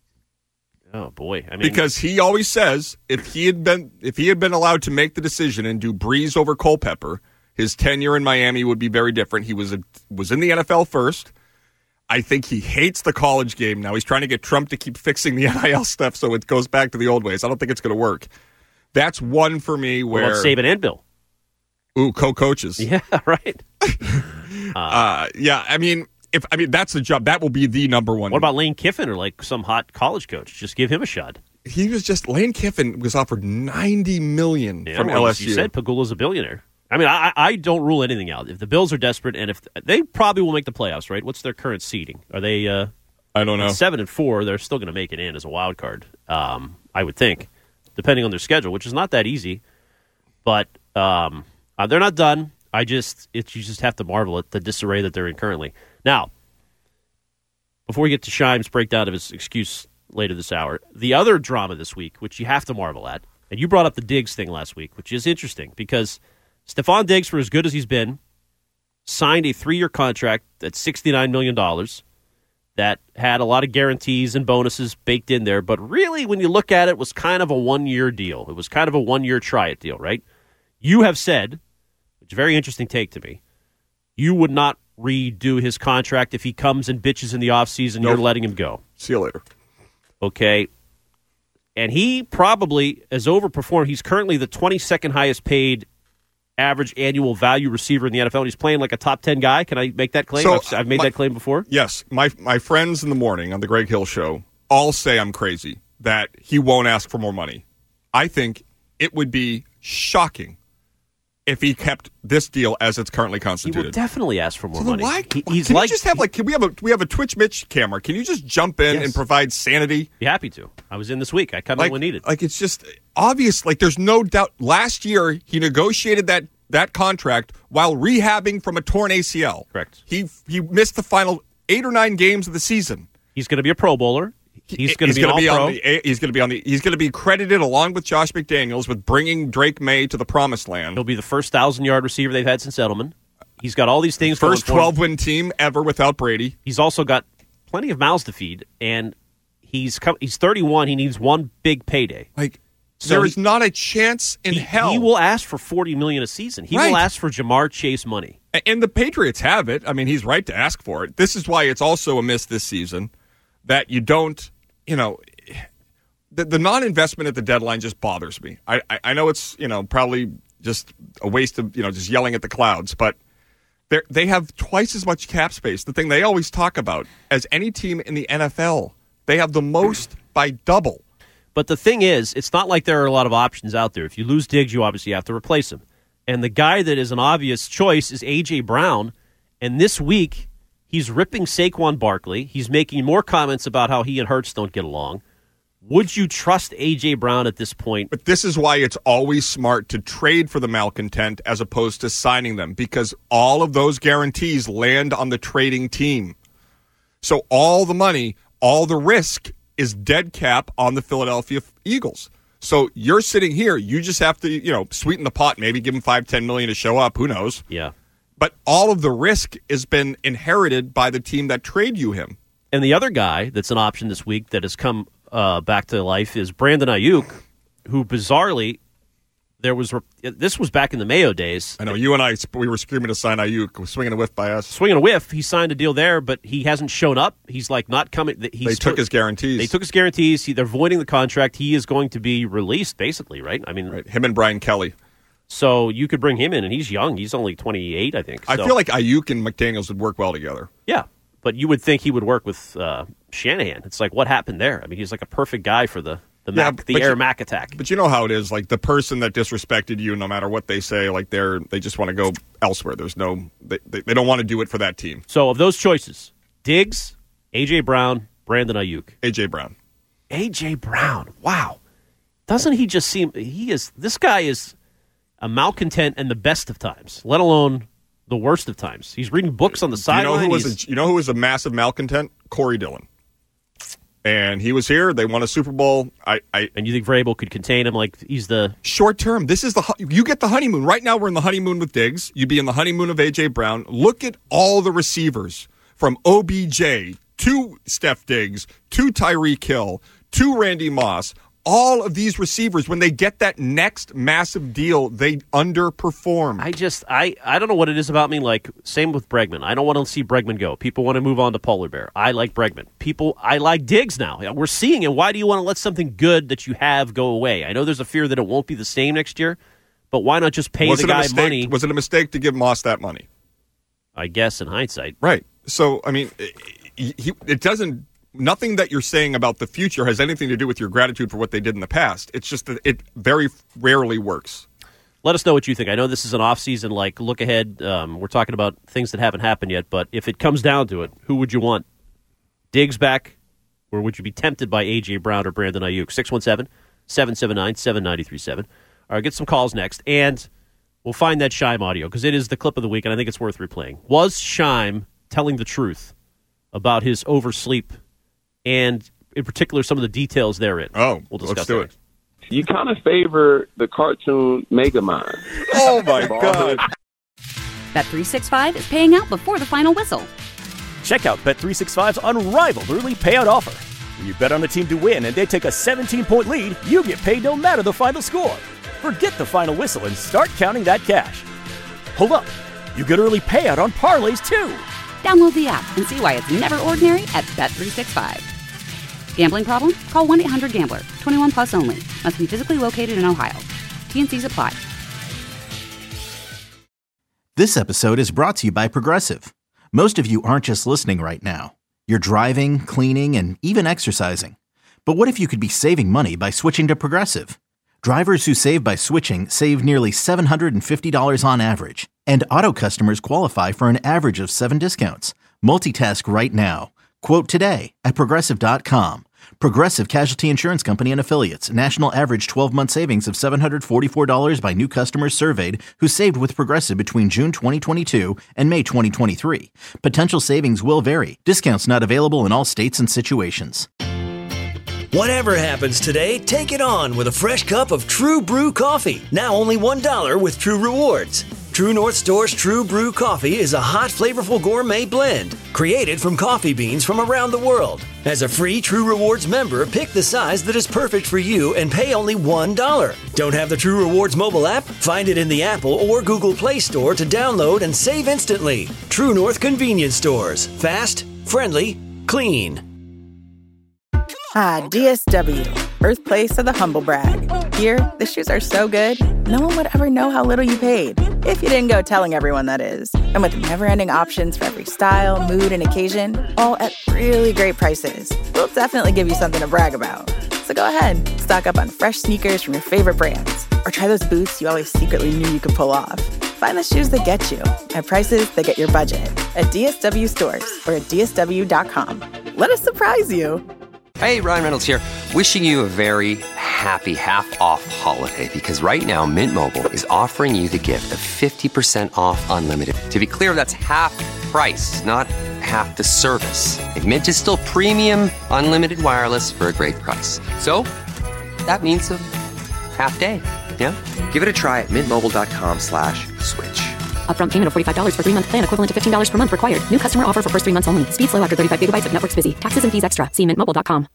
Oh boy, I mean, because he always says if he had been if he had been allowed to make the decision and do Breeze over Culpepper, his tenure in Miami would be very different. He was a, was in the N F L first. I think he hates the college game now. He's trying to get Trump to keep fixing the N I L stuff so it goes back to the old ways. I don't think it's going to work. That's one for me where... Well, Saban and Bill. Ooh, co-coaches. Yeah, right. uh, uh, yeah, I mean, if I mean that's the job. That will be the number one. What about Lane Kiffin or like some hot college coach? Just give him a shot. He was just... Lane Kiffin was offered ninety million dollars yeah, from well, L S U. You said Pagula's a billionaire. I mean, I, I don't rule anything out. If the Bills are desperate, and if they probably will make the playoffs, right? What's their current seeding? Are they? Uh, I don't know. Seven and four. They're still going to make it in as a wild card. Um, I would think, depending on their schedule, which is not that easy. But um, uh, they're not done. I just, it, you just have to marvel at the disarray that they're in currently. Now, before we get to Shime's breakdown of his excuse later this hour, the other drama this week, which you have to marvel at, and you brought up the Diggs thing last week, which is interesting because Stephon Diggs, for as good as he's been, signed a three-year contract at sixty-nine million dollars that had a lot of guarantees and bonuses baked in there, but really, when you look at it, was kind of a one-year deal. It was kind of a one-year try-it deal, right? You have said, which is a very interesting take to me, you would not redo his contract if he comes and bitches in the offseason, nope. You're letting him go. See you later. Okay. And he probably has overperformed. He's currently the twenty-second highest paid average annual value receiver in the N F L, and he's playing like a top ten guy. Can I make that claim? So, I've, I've made my, that claim before. Yes. My my friends in the morning on the Greg Hill Show all say I'm crazy, that he won't ask for more money. I think it would be shocking if he kept this deal as it's currently constituted. He will definitely ask for more so money. Why, he, he's can like, you just have like can we have a we have a Twitch Mitch camera? Can you just jump in yes. and provide sanity? Be happy to. I was in this week. I come like, in when needed. Like it's just obvious. Like there's no doubt. Last year he negotiated that that contract while rehabbing from a torn A C L. Correct. He he missed the final eight or nine games of the season. He's going to be a Pro Bowler. He's going to be, gonna an be all-pro. on the. He's going to be on the. He's going to be credited along with Josh McDaniels with bringing Drake May to the promised land. He'll be the first thousand-yard receiver they've had since Edelman. He's got all these things. First twelve-win team ever without Brady. He's also got plenty of mouths to feed, and he's come, he's thirty-one. He needs one big payday. Like so there he, is not a chance in he, hell. He will ask for forty million dollars a season. He right. will ask for Jamar Chase money. And the Patriots have it. I mean, he's right to ask for it. This is why it's also a miss this season that you don't. You know, the, the non-investment at the deadline just bothers me. I, I, I know it's, you know, probably just a waste of, you know, just yelling at the clouds, but they have twice as much cap space, the thing they always talk about, as any team in the N F L. They have the most by double. But the thing is, it's not like there are a lot of options out there. If you lose Diggs, you obviously have to replace him. And the guy that is an obvious choice is A J. Brown, and this week he's ripping Saquon Barkley. He's making more comments about how he and Hurts don't get along. Would you trust A J. Brown at this point? But this is why it's always smart to trade for the malcontent as opposed to signing them, because all of those guarantees land on the trading team. So all the money, all the risk is dead cap on the Philadelphia Eagles. So you're sitting here, you just have to, you know, sweeten the pot, maybe give them five, ten million to show up. Who knows? Yeah. But all of the risk has been inherited by the team that trade you him. And the other guy that's an option this week that has come uh, back to life is Brandon Ayuk, who bizarrely, there was this was back in the Mayo days. I know you and I we were screaming to sign Ayuk, swinging a whiff by us. Swinging a whiff. He signed a deal there, but he hasn't shown up. He's like not coming. He's they took his guarantees. They took his guarantees. He, they're voiding the contract. He is going to be released, basically, right? I mean, right. Him and Brian Kelly. So you could bring him in, and he's young. He's only twenty-eight, I think. So. I feel like Ayuk and McDaniels would work well together. Yeah, but you would think he would work with uh, Shanahan. It's like, what happened there? I mean, he's like a perfect guy for the the, yeah, Mac, the air you, Mac attack. But you know how it is. Like the person that disrespected you, no matter what they say, like they're they just want to go elsewhere. There's no they, they, they don't want to do it for that team. So of those choices, Diggs, A J. Brown, Brandon Ayuk. A J. Brown. A J. Brown. Wow. Doesn't he just seem he is this guy is a malcontent in the best of times, let alone the worst of times. He's reading books on the sideline. You know who was a, you know who was a massive malcontent? Corey Dillon. And he was here. They won a Super Bowl. I, I and you think Vrabel could contain him? Like he's the short term. This is the you get the honeymoon. Right now we're in the honeymoon with Diggs. You'd be in the honeymoon of A J. Brown. Look at all the receivers from O B J to Steph Diggs to Tyreek Hill to Randy Moss. all of these receivers, when they get that next massive deal, they underperform. I just, I, I don't know what it is about me. Like, same with Bregman. I don't want to see Bregman go. People want to move on to Polar Bear. I like Bregman. People, I like Diggs now. We're seeing it. Why do you want to let something good that you have go away? I know there's a fear that it won't be the same next year, but why not just pay was the it a guy mistake, money? Was it a mistake to give Moss that money? I guess in hindsight. Right. So, I mean, he, he, it doesn't... Nothing that you're saying about the future has anything to do with your gratitude for what they did in the past. It's just that it very rarely works. Let us know what you think. I know this is an off-season, like, look ahead. Um, we're talking about things that haven't happened yet, but if it comes down to it, who would you want? Diggs back, or would you be tempted by A J. Brown or Brandon Ayuk? six one seven, seven seven nine, seven nine three seven. All right, get some calls next, and we'll find that Scheim audio, because it is the clip of the week, and I think it's worth replaying. Was Scheim telling the truth about his oversleep, and in particular, some of the details therein? Oh, we'll discuss let's do that. it. You kind of favor the cartoon Megamind. Oh, my God. Bet three sixty-five is paying out before the final whistle. Check out Bet three sixty-five's unrivaled early payout offer. When you bet on a team to win and they take a seventeen-point lead, you get paid no matter the final score. Forget the final whistle and start counting that cash. Hold up. You get early payout on parlays, too. Download the app and see why it's never ordinary at Bet three sixty-five. Gambling problem? Call one eight hundred gambler. twenty-one plus only. Must be physically located in Ohio. T N Cs apply. This episode is brought to you by Progressive. Most of you aren't just listening right now. You're driving, cleaning, and even exercising. But what if you could be saving money by switching to Progressive? Drivers who save by switching save nearly seven hundred fifty dollars on average. And auto customers qualify for an average of seven discounts. Multitask right now. Quote today at Progressive dot com. Progressive Casualty Insurance Company and Affiliates. National average twelve-month savings of seven hundred forty-four dollars by new customers surveyed who saved with Progressive between June twenty twenty-two and May twenty twenty-three. Potential savings will vary. Discounts not available in all states and situations. Whatever happens today, take it on with a fresh cup of True Brew coffee. Now only one dollar with True Rewards. True North Store's True Brew coffee is a hot, flavorful gourmet blend created from coffee beans from around the world. As a free True Rewards member, pick the size that is perfect for you and pay only one dollar. Don't have the True Rewards mobile app? Find it in the Apple or Google Play Store to download and save instantly. True North Convenience Stores. Fast, friendly, clean. Ah, D S W, birthplace of the humble brag. Here, the shoes are so good, no one would ever know how little you paid. If you didn't go telling everyone, that is. And with never-ending options for every style, mood, and occasion, all at really great prices, we'll definitely give you something to brag about. So go ahead, stock up on fresh sneakers from your favorite brands, or try those boots you always secretly knew you could pull off. Find the shoes that get you at prices that get your budget at D S W stores or at D S W dot com. Let us surprise you. Hey, Ryan Reynolds here, wishing you a very happy half-off holiday, because right now Mint Mobile is offering you the gift of fifty percent off unlimited. To be clear, that's half price, not half the service. And Mint is still premium unlimited wireless for a great price. So, that means a half day, yeah? Give it a try at mintmobile.com slash switch. Upfront payment of forty-five dollars for three-month plan equivalent to fifteen dollars per month required. New customer offer for first three months only. Speed slow after thirty-five gigabytes if network's busy. Taxes and fees extra. See mint mobile dot com.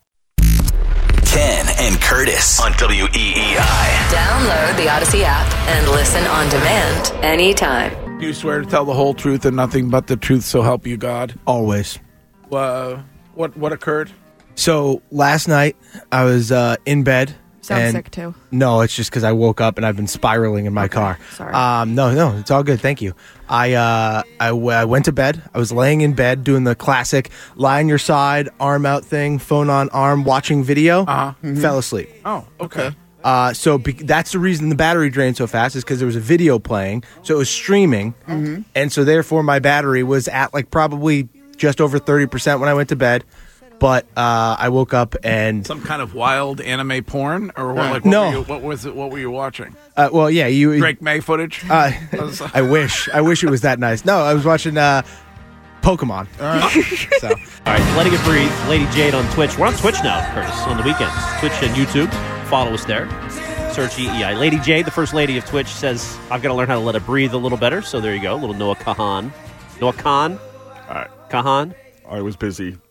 Ken and Curtis on W E E I. Download the Odyssey app and listen on demand anytime. Do you swear to tell the whole truth and nothing but the truth, so help you God? Always. Uh, what what occurred? So last night I was uh, in bed. Sounds and sick too. No, it's just because I woke up and I've been spiraling in my okay, car. Sorry. Um, no, no, it's all good. Thank you. I, uh, I, w- I went to bed. I was laying in bed doing the classic lie on your side, arm out thing, phone on arm, watching video. Uh-huh. Mm-hmm. Fell asleep. Oh, okay. Uh, so be- that's the reason the battery drained so fast is because there was a video playing. So it was streaming. Mm-hmm. And so therefore my battery was at like probably just over thirty percent when I went to bed. But uh, I woke up and some kind of wild anime porn, or what, like what no, were you, what was it? What were you watching? Uh, well, yeah, you Drake May footage. Uh, I wish, I wish it was that nice. No, I was watching uh, Pokemon. All right. so, all right, letting it breathe. Lady Jade on Twitch. We're on Twitch now, Curtis, on the weekends. Twitch and YouTube. Follow us there. Search E E I. Lady Jade, the first lady of Twitch, says I've got to learn how to let it breathe a little better. So there you go, a little Noah Kahan. Noah Khan. All right, Kahan. I was busy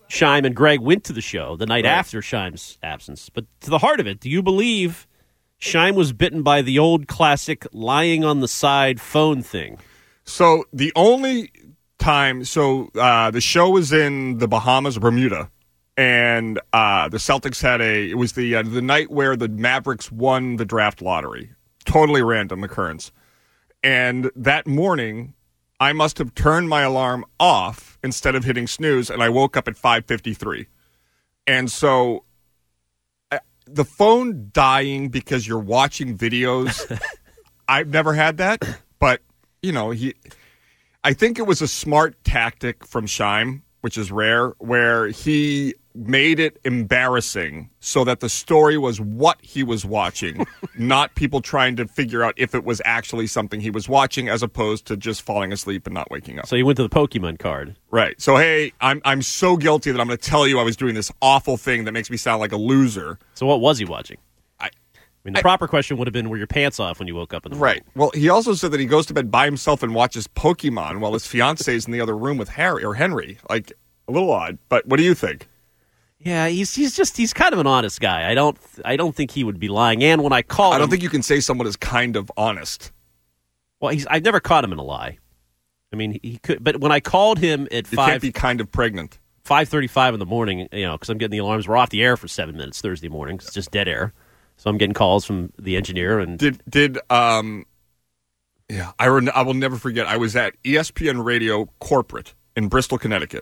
Scheim and Greg went to the show the night Right. after Scheim's absence. But to the heart of it, do you believe Scheim was bitten by the old classic lying on the side phone thing? So the only time, so uh, the show was in the Bahamas, Bermuda, and uh, the Celtics had a, it was the uh, the night where the Mavericks won the draft lottery. Totally random occurrence. And that morning, I must have turned my alarm off instead of hitting snooze, and I woke up at five fifty-three. And so uh, the phone dying because you're watching videos, I've never had that, but, you know, he. I think it was a smart tactic from Scheim, which is rare, where he made it embarrassing so that the story was what he was watching, not people trying to figure out if it was actually something he was watching, as opposed to just falling asleep and not waking up. So you went to the Pokemon card. Right. So, hey, I'm I'm so guilty that I'm going to tell you I was doing this awful thing that makes me sound like a loser. So what was he watching? I, I mean, the I, proper question would have been, were your pants off when you woke up in the morning? Right. Well, he also said that he goes to bed by himself and watches Pokemon while his fiancée is in the other room with Harry or Henry. Like, a little odd. But what do you think? Yeah, he's he's just he's kind of an honest guy. I don't I don't think he would be lying. And when I call I don't him, think you can say someone is kind of honest. Well, he's I've never caught him in a lie. I mean, he could, but when I called him at you five, can't be kind of pregnant. Five thirty-five in the morning, you know, because I'm getting the alarms. We're off the air for seven minutes Thursday morning. It's just dead air, so I'm getting calls from the engineer. And did did um, yeah, I re- I will never forget. I was at E S P N Radio corporate in Bristol, Connecticut.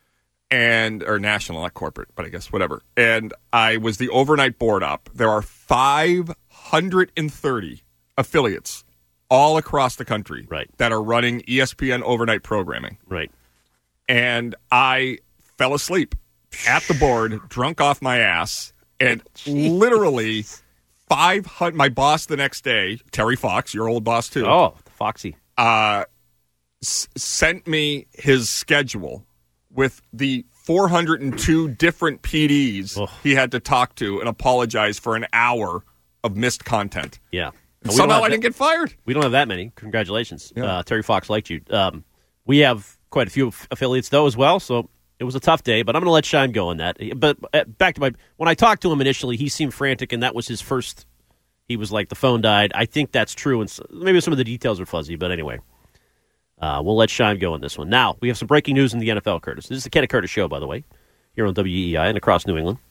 And or national, not corporate, but I guess whatever. And I was the overnight board op. There are five hundred thirty affiliates all across the country right. that are running E S P N overnight programming. Right. And I fell asleep at the board, drunk off my ass, and literally five hundred. My boss the next day, Terry Fox, your old boss too. Oh, Foxy. Uh, s- sent me his schedule with the four hundred two different P Ds Ugh. he had to talk to and apologize for an hour of missed content. Yeah. And somehow I didn't get fired. We don't have that many. Congratulations. Yeah. Uh, Terry Fox liked you. Um, we have quite a few affiliates, though, as well, so it was a tough day, but I'm going to let Scheim go on that. But uh, back to my... When I talked to him initially, he seemed frantic, and that was his first... He was like, the phone died. I think that's true, and so, maybe some of the details are fuzzy, but anyway... Uh, we'll let Scheim go on this one. Now, we have some breaking news in the N F L, Curtis. This is the Ken and Curtis Show, by the way, here on W E E I and across New England.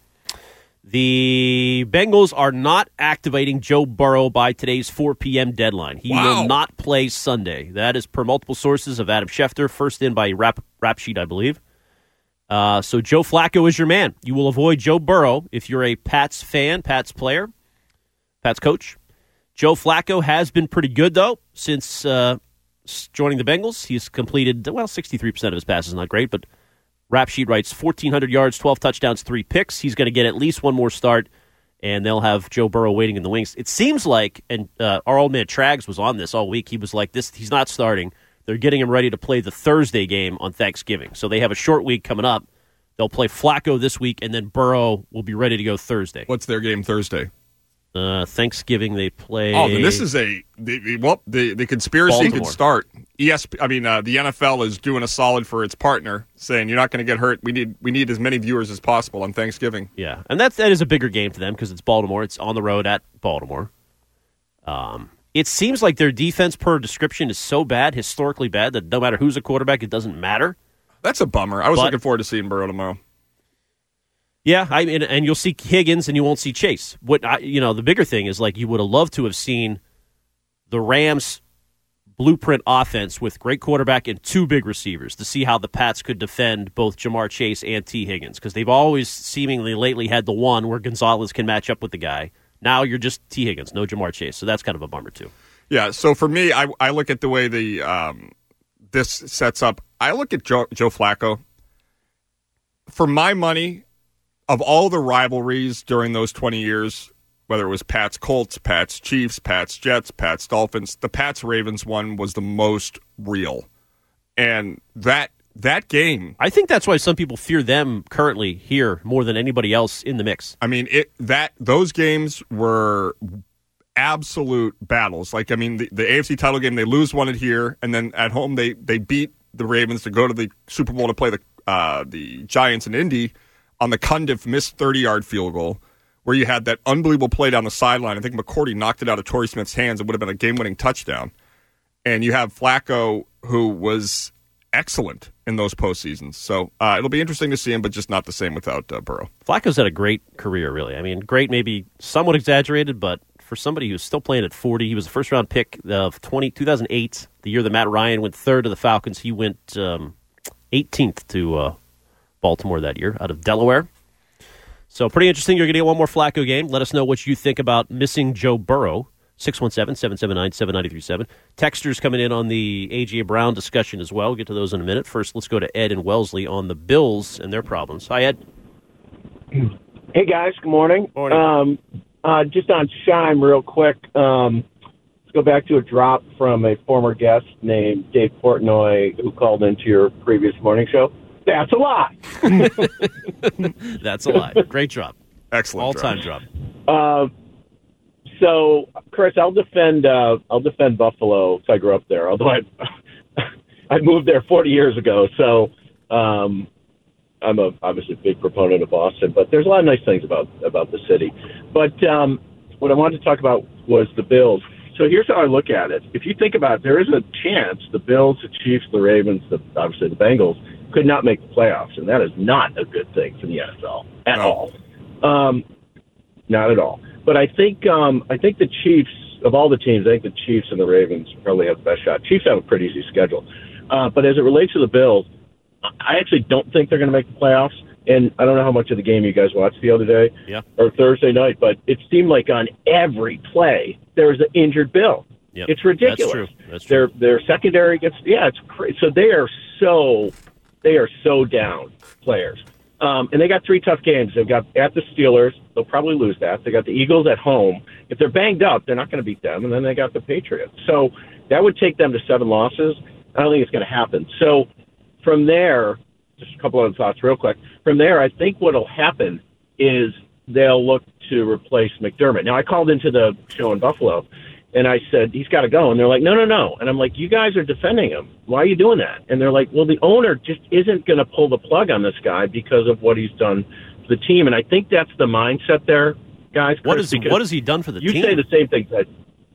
The Bengals are not activating Joe Burrow by today's four p.m. deadline. He wow. will not play Sunday. That is per multiple sources of Adam Schefter, first in by Rap, Rap Sheet, I believe. Uh, so Joe Flacco is your man. You will avoid Joe Burrow if you're a Pats fan, Pats player, Pats coach. Joe Flacco has been pretty good, though, since... Uh, joining the Bengals. He's completed, well, sixty-three percent of his passes, not great, but Rap Sheet writes fourteen hundred yards, twelve touchdowns, three picks. He's going to get at least one more start, and they'll have Joe Burrow waiting in the wings. It seems like, and uh, our old man Trags was on this all week, he was like, "This, he's not starting. They're getting him ready to play the Thursday game on Thanksgiving." So they have a short week coming up. They'll play Flacco this week, and then Burrow will be ready to go Thursday. What's their game Thursday? Uh, Thanksgiving they play. Oh, then this is a the, the, well the the conspiracy Baltimore. could start. E S P, I mean uh, the N F L is doing a solid for its partner, saying you're not going to get hurt. We need we need as many viewers as possible on Thanksgiving. Yeah, and that that is a bigger game to them because it's Baltimore. It's on the road at Baltimore. Um, it seems like their defense per description is so bad, historically bad, that no matter who's a quarterback, it doesn't matter. That's a bummer. I was but, looking forward to seeing Burrow tomorrow. Yeah, I mean, and you'll see Higgins and you won't see Chase. What I, you know, the bigger thing is like you would have loved to have seen the Rams' blueprint offense with great quarterback and two big receivers to see how the Pats could defend both Jamar Chase and T. Higgins because they've always seemingly lately had the one where Gonzalez can match up with the guy. Now you're just T. Higgins, no Jamar Chase, so that's kind of a bummer too. Yeah, so for me, I, I look at the way the um, this sets up. I look at Joe, Joe Flacco. For my money, of all the rivalries during those twenty years, whether it was Pats Colts, Pats Chiefs, Pats Jets, Pats Dolphins, the Pats Ravens one was the most real. And that that game, I think that's why some people fear them currently here more than anybody else in the mix. I mean, it that those games were absolute battles. Like, I mean, the, the A F C title game, they lose one at here, and then at home they, they beat the Ravens to go to the Super Bowl to play the uh, the Giants in Indy on the Cundiff missed thirty-yard field goal, where you had that unbelievable play down the sideline. I think McCourty knocked it out of Torrey Smith's hands. It would have been a game-winning touchdown. And you have Flacco, who was excellent in those postseasons. So uh, it'll be interesting to see him, but just not the same without uh, Burrow. Flacco's had a great career, really. I mean, great, maybe somewhat exaggerated, but for somebody who's still playing at forty, he was a first-round pick of twenty, two thousand eight, the year that Matt Ryan went third to the Falcons. He went um, eighteenth to uh, Baltimore that year out of Delaware. So pretty interesting. You're going to get one more Flacco game. Let us know what you think about missing Joe Burrow. six one seven, seven seven nine, seven nine three seven. Texters coming in on the A J. Brown discussion as well. We'll get to those in a minute. First, let's go to Ed and Wellesley on the Bills and their problems. Hi, Ed. Hey, guys. Good morning. Morning. Um, uh, just on Shime real quick. Um, let's go back to a drop from a former guest named Dave Portnoy who called into your previous morning show. That's a lie. That's a lie. Great drop. Excellent All-time drop. Uh, so, Chris, I'll defend. Uh, I'll defend Buffalo. So I grew up there, although I I moved there forty years ago. So um, I'm a, obviously a big proponent of Boston. But there's a lot of nice things about about the city. But um, what I wanted to talk about was the Bills. So here's how I look at it. If you think about it, there is a chance the Bills, the Chiefs, the Ravens, the, obviously the Bengals, could not make the playoffs, and that is not a good thing for the N F L at No. all. Um, not at all. But I think um, I think the Chiefs, of all the teams, I think the Chiefs and the Ravens probably have the best shot. Chiefs have a pretty easy schedule. Uh, but as it relates to the Bills, I actually don't think they're going to make the playoffs. And I don't know how much of the game you guys watched the other day Yeah. or Thursday night, but it seemed like on every play there was an injured Bill. Yep. It's ridiculous. That's true. That's true. Their their secondary gets yeah, it's crazy. So they are so they are so down players. Um, and they got three tough games. They've got at the Steelers. They'll probably lose that. They got the Eagles at home. If they're banged up, they're not going to beat them. And then they got the Patriots. So that would take them to seven losses. I don't think it's going to happen. So from there, just a couple other thoughts real quick. From there, I think what will happen is they'll look to replace McDermott. Now, I called into the show in Buffalo, and I said, he's got to go. And they're like, no, no, no. And I'm like, you guys are defending him. Why are you doing that? And they're like, well, the owner just isn't going to pull the plug on this guy because of what he's done for the team. And I think that's the mindset there, guys. What Chris, is because what has he done for the you team? say the same thing. That,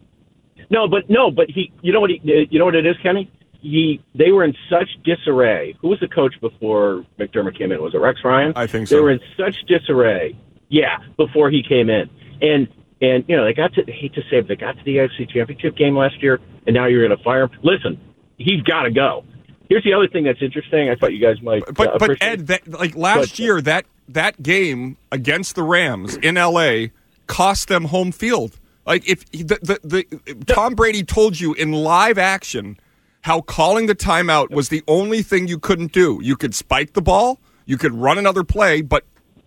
no, but no, but he. You know what he? You know what it is, Kenny? He. They were in such disarray. Who was the coach before McDermott came in? Was it Rex Ryan? I think so. They were in such disarray. Yeah, before he came in, and. And, you know, they got to, I hate to say it, they got to the A F C Championship game last year, and now you're going to fire him. Listen, he's got to go. Here's the other thing that's interesting. I thought you guys might But uh, but appreciate. Ed, that, like last But- year, that that game against the Rams in L A cost them home field. Like if the, the the Tom Brady told you in live action how calling the timeout was the only thing you couldn't do. You could spike the ball, you could run another play, but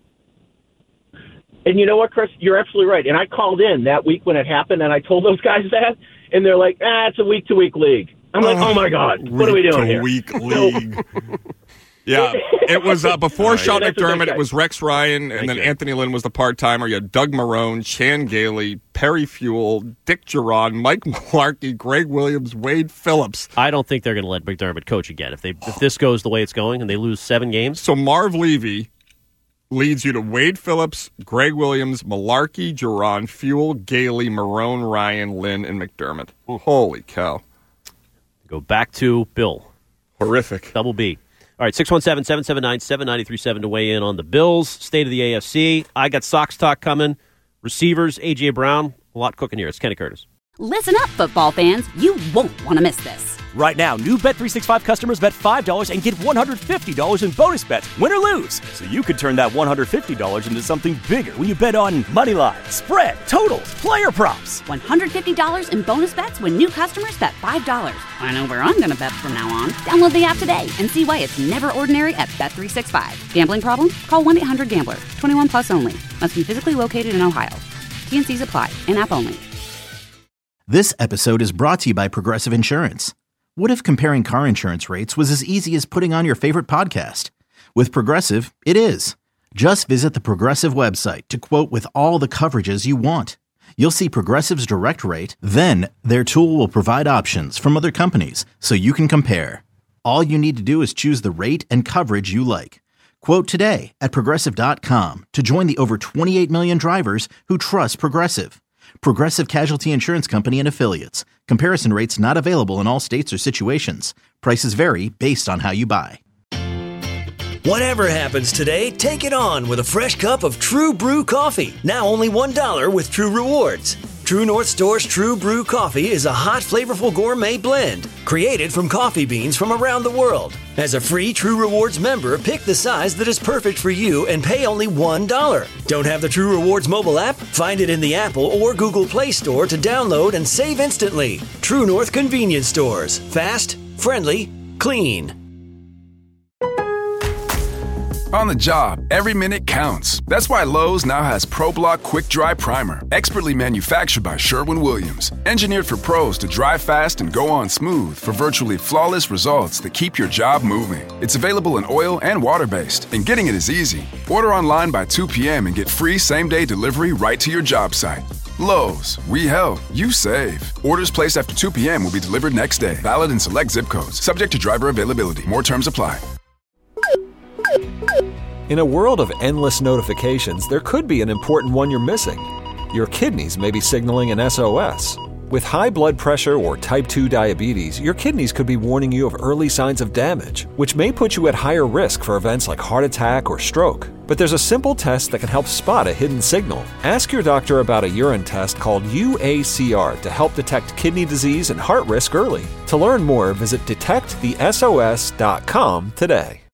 And you know what, Chris? You're absolutely right. And I called in that week when it happened, and I told those guys that, and they're like, ah, it's a week-to-week league. I'm like, oh, my God, what are we doing here? Week league. Yeah, it was uh, before All right. Sean That's a McDermott. big guy. It was Rex Ryan, and Thank then you. Anthony Lynn was the part-timer. You had Doug Marrone, Chan Gailey, Perry Fuel, Dick Geron, Mike Mularkey, Greg Williams, Wade Phillips. I don't think they're going to let McDermott coach again. If they if this goes the way it's going and they lose seven games, So Marv Levy leads you to Wade Phillips, Greg Williams, Mularkey, Geron, Fuel, Gailey, Marrone, Ryan, Lynn, and McDermott. Holy cow. go back to Bill. Horrific. Double B. All right, six one seven, seven seven nine, seven nine three seven to weigh in on the Bills, state of the A F C. I got Sox talk coming. Receivers, A J. Brown. A lot cooking here. It's Kenny Curtis. Listen up, football fans. You won't want to miss this. Right now, new Bet three sixty-five customers bet five dollars and get one hundred fifty dollars in bonus bets, win or lose. So you could turn that one hundred fifty dollars into something bigger when you bet on money line, spread, totals, player props. one hundred fifty dollars in bonus bets when new customers bet five dollars. I know where I'm going to bet from now on. Download the app today and see why it's never ordinary at Bet three sixty-five. Gambling problem? Call one eight hundred gambler. twenty-one plus only. Must be physically located in Ohio. T N Cs apply. In-app only. This episode is brought to you by Progressive Insurance. What if comparing car insurance rates was as easy as putting on your favorite podcast? With Progressive, it is. Just visit the Progressive website to quote with all the coverages you want. You'll see Progressive's direct rate, then their tool will provide options from other companies so you can compare. All you need to do is choose the rate and coverage you like. Quote today at Progressive dot com to join the over twenty-eight million drivers who trust Progressive. Progressive Casualty Insurance Company and Affiliates. Comparison rates not available in all states or situations. Prices vary based on how you buy. Whatever happens today, take it on with a fresh cup of True Brew coffee. Now only one dollar with True Rewards. True North Store's True Brew coffee is a hot, flavorful gourmet blend created from coffee beans from around the world. As a free True Rewards member, pick the size that is perfect for you and pay only one dollar. Don't have the True Rewards mobile app? Find it in the Apple or Google Play Store to download and save instantly. True North Convenience Stores. Fast, friendly, clean. On the job, every minute counts. That's why Lowe's now has ProBlock Quick Dry Primer, expertly manufactured by Sherwin-Williams. Engineered for pros to dry fast and go on smooth for virtually flawless results that keep your job moving. It's available in oil and water-based, and getting it is easy. Order online by two p.m. and get free same-day delivery right to your job site. Lowe's, we help, you save. Orders placed after two p.m. will be delivered next day. Valid in select zip codes. Subject to driver availability. More terms apply. In a world of endless notifications, there could be an important one you're missing. Your kidneys may be signaling an S O S. With high blood pressure or type two diabetes, your kidneys could be warning you of early signs of damage, which may put you at higher risk for events like heart attack or stroke. But there's a simple test that can help spot a hidden signal. Ask your doctor about a urine test called U A C R to help detect kidney disease and heart risk early. To learn more, visit detect the S O S dot com today.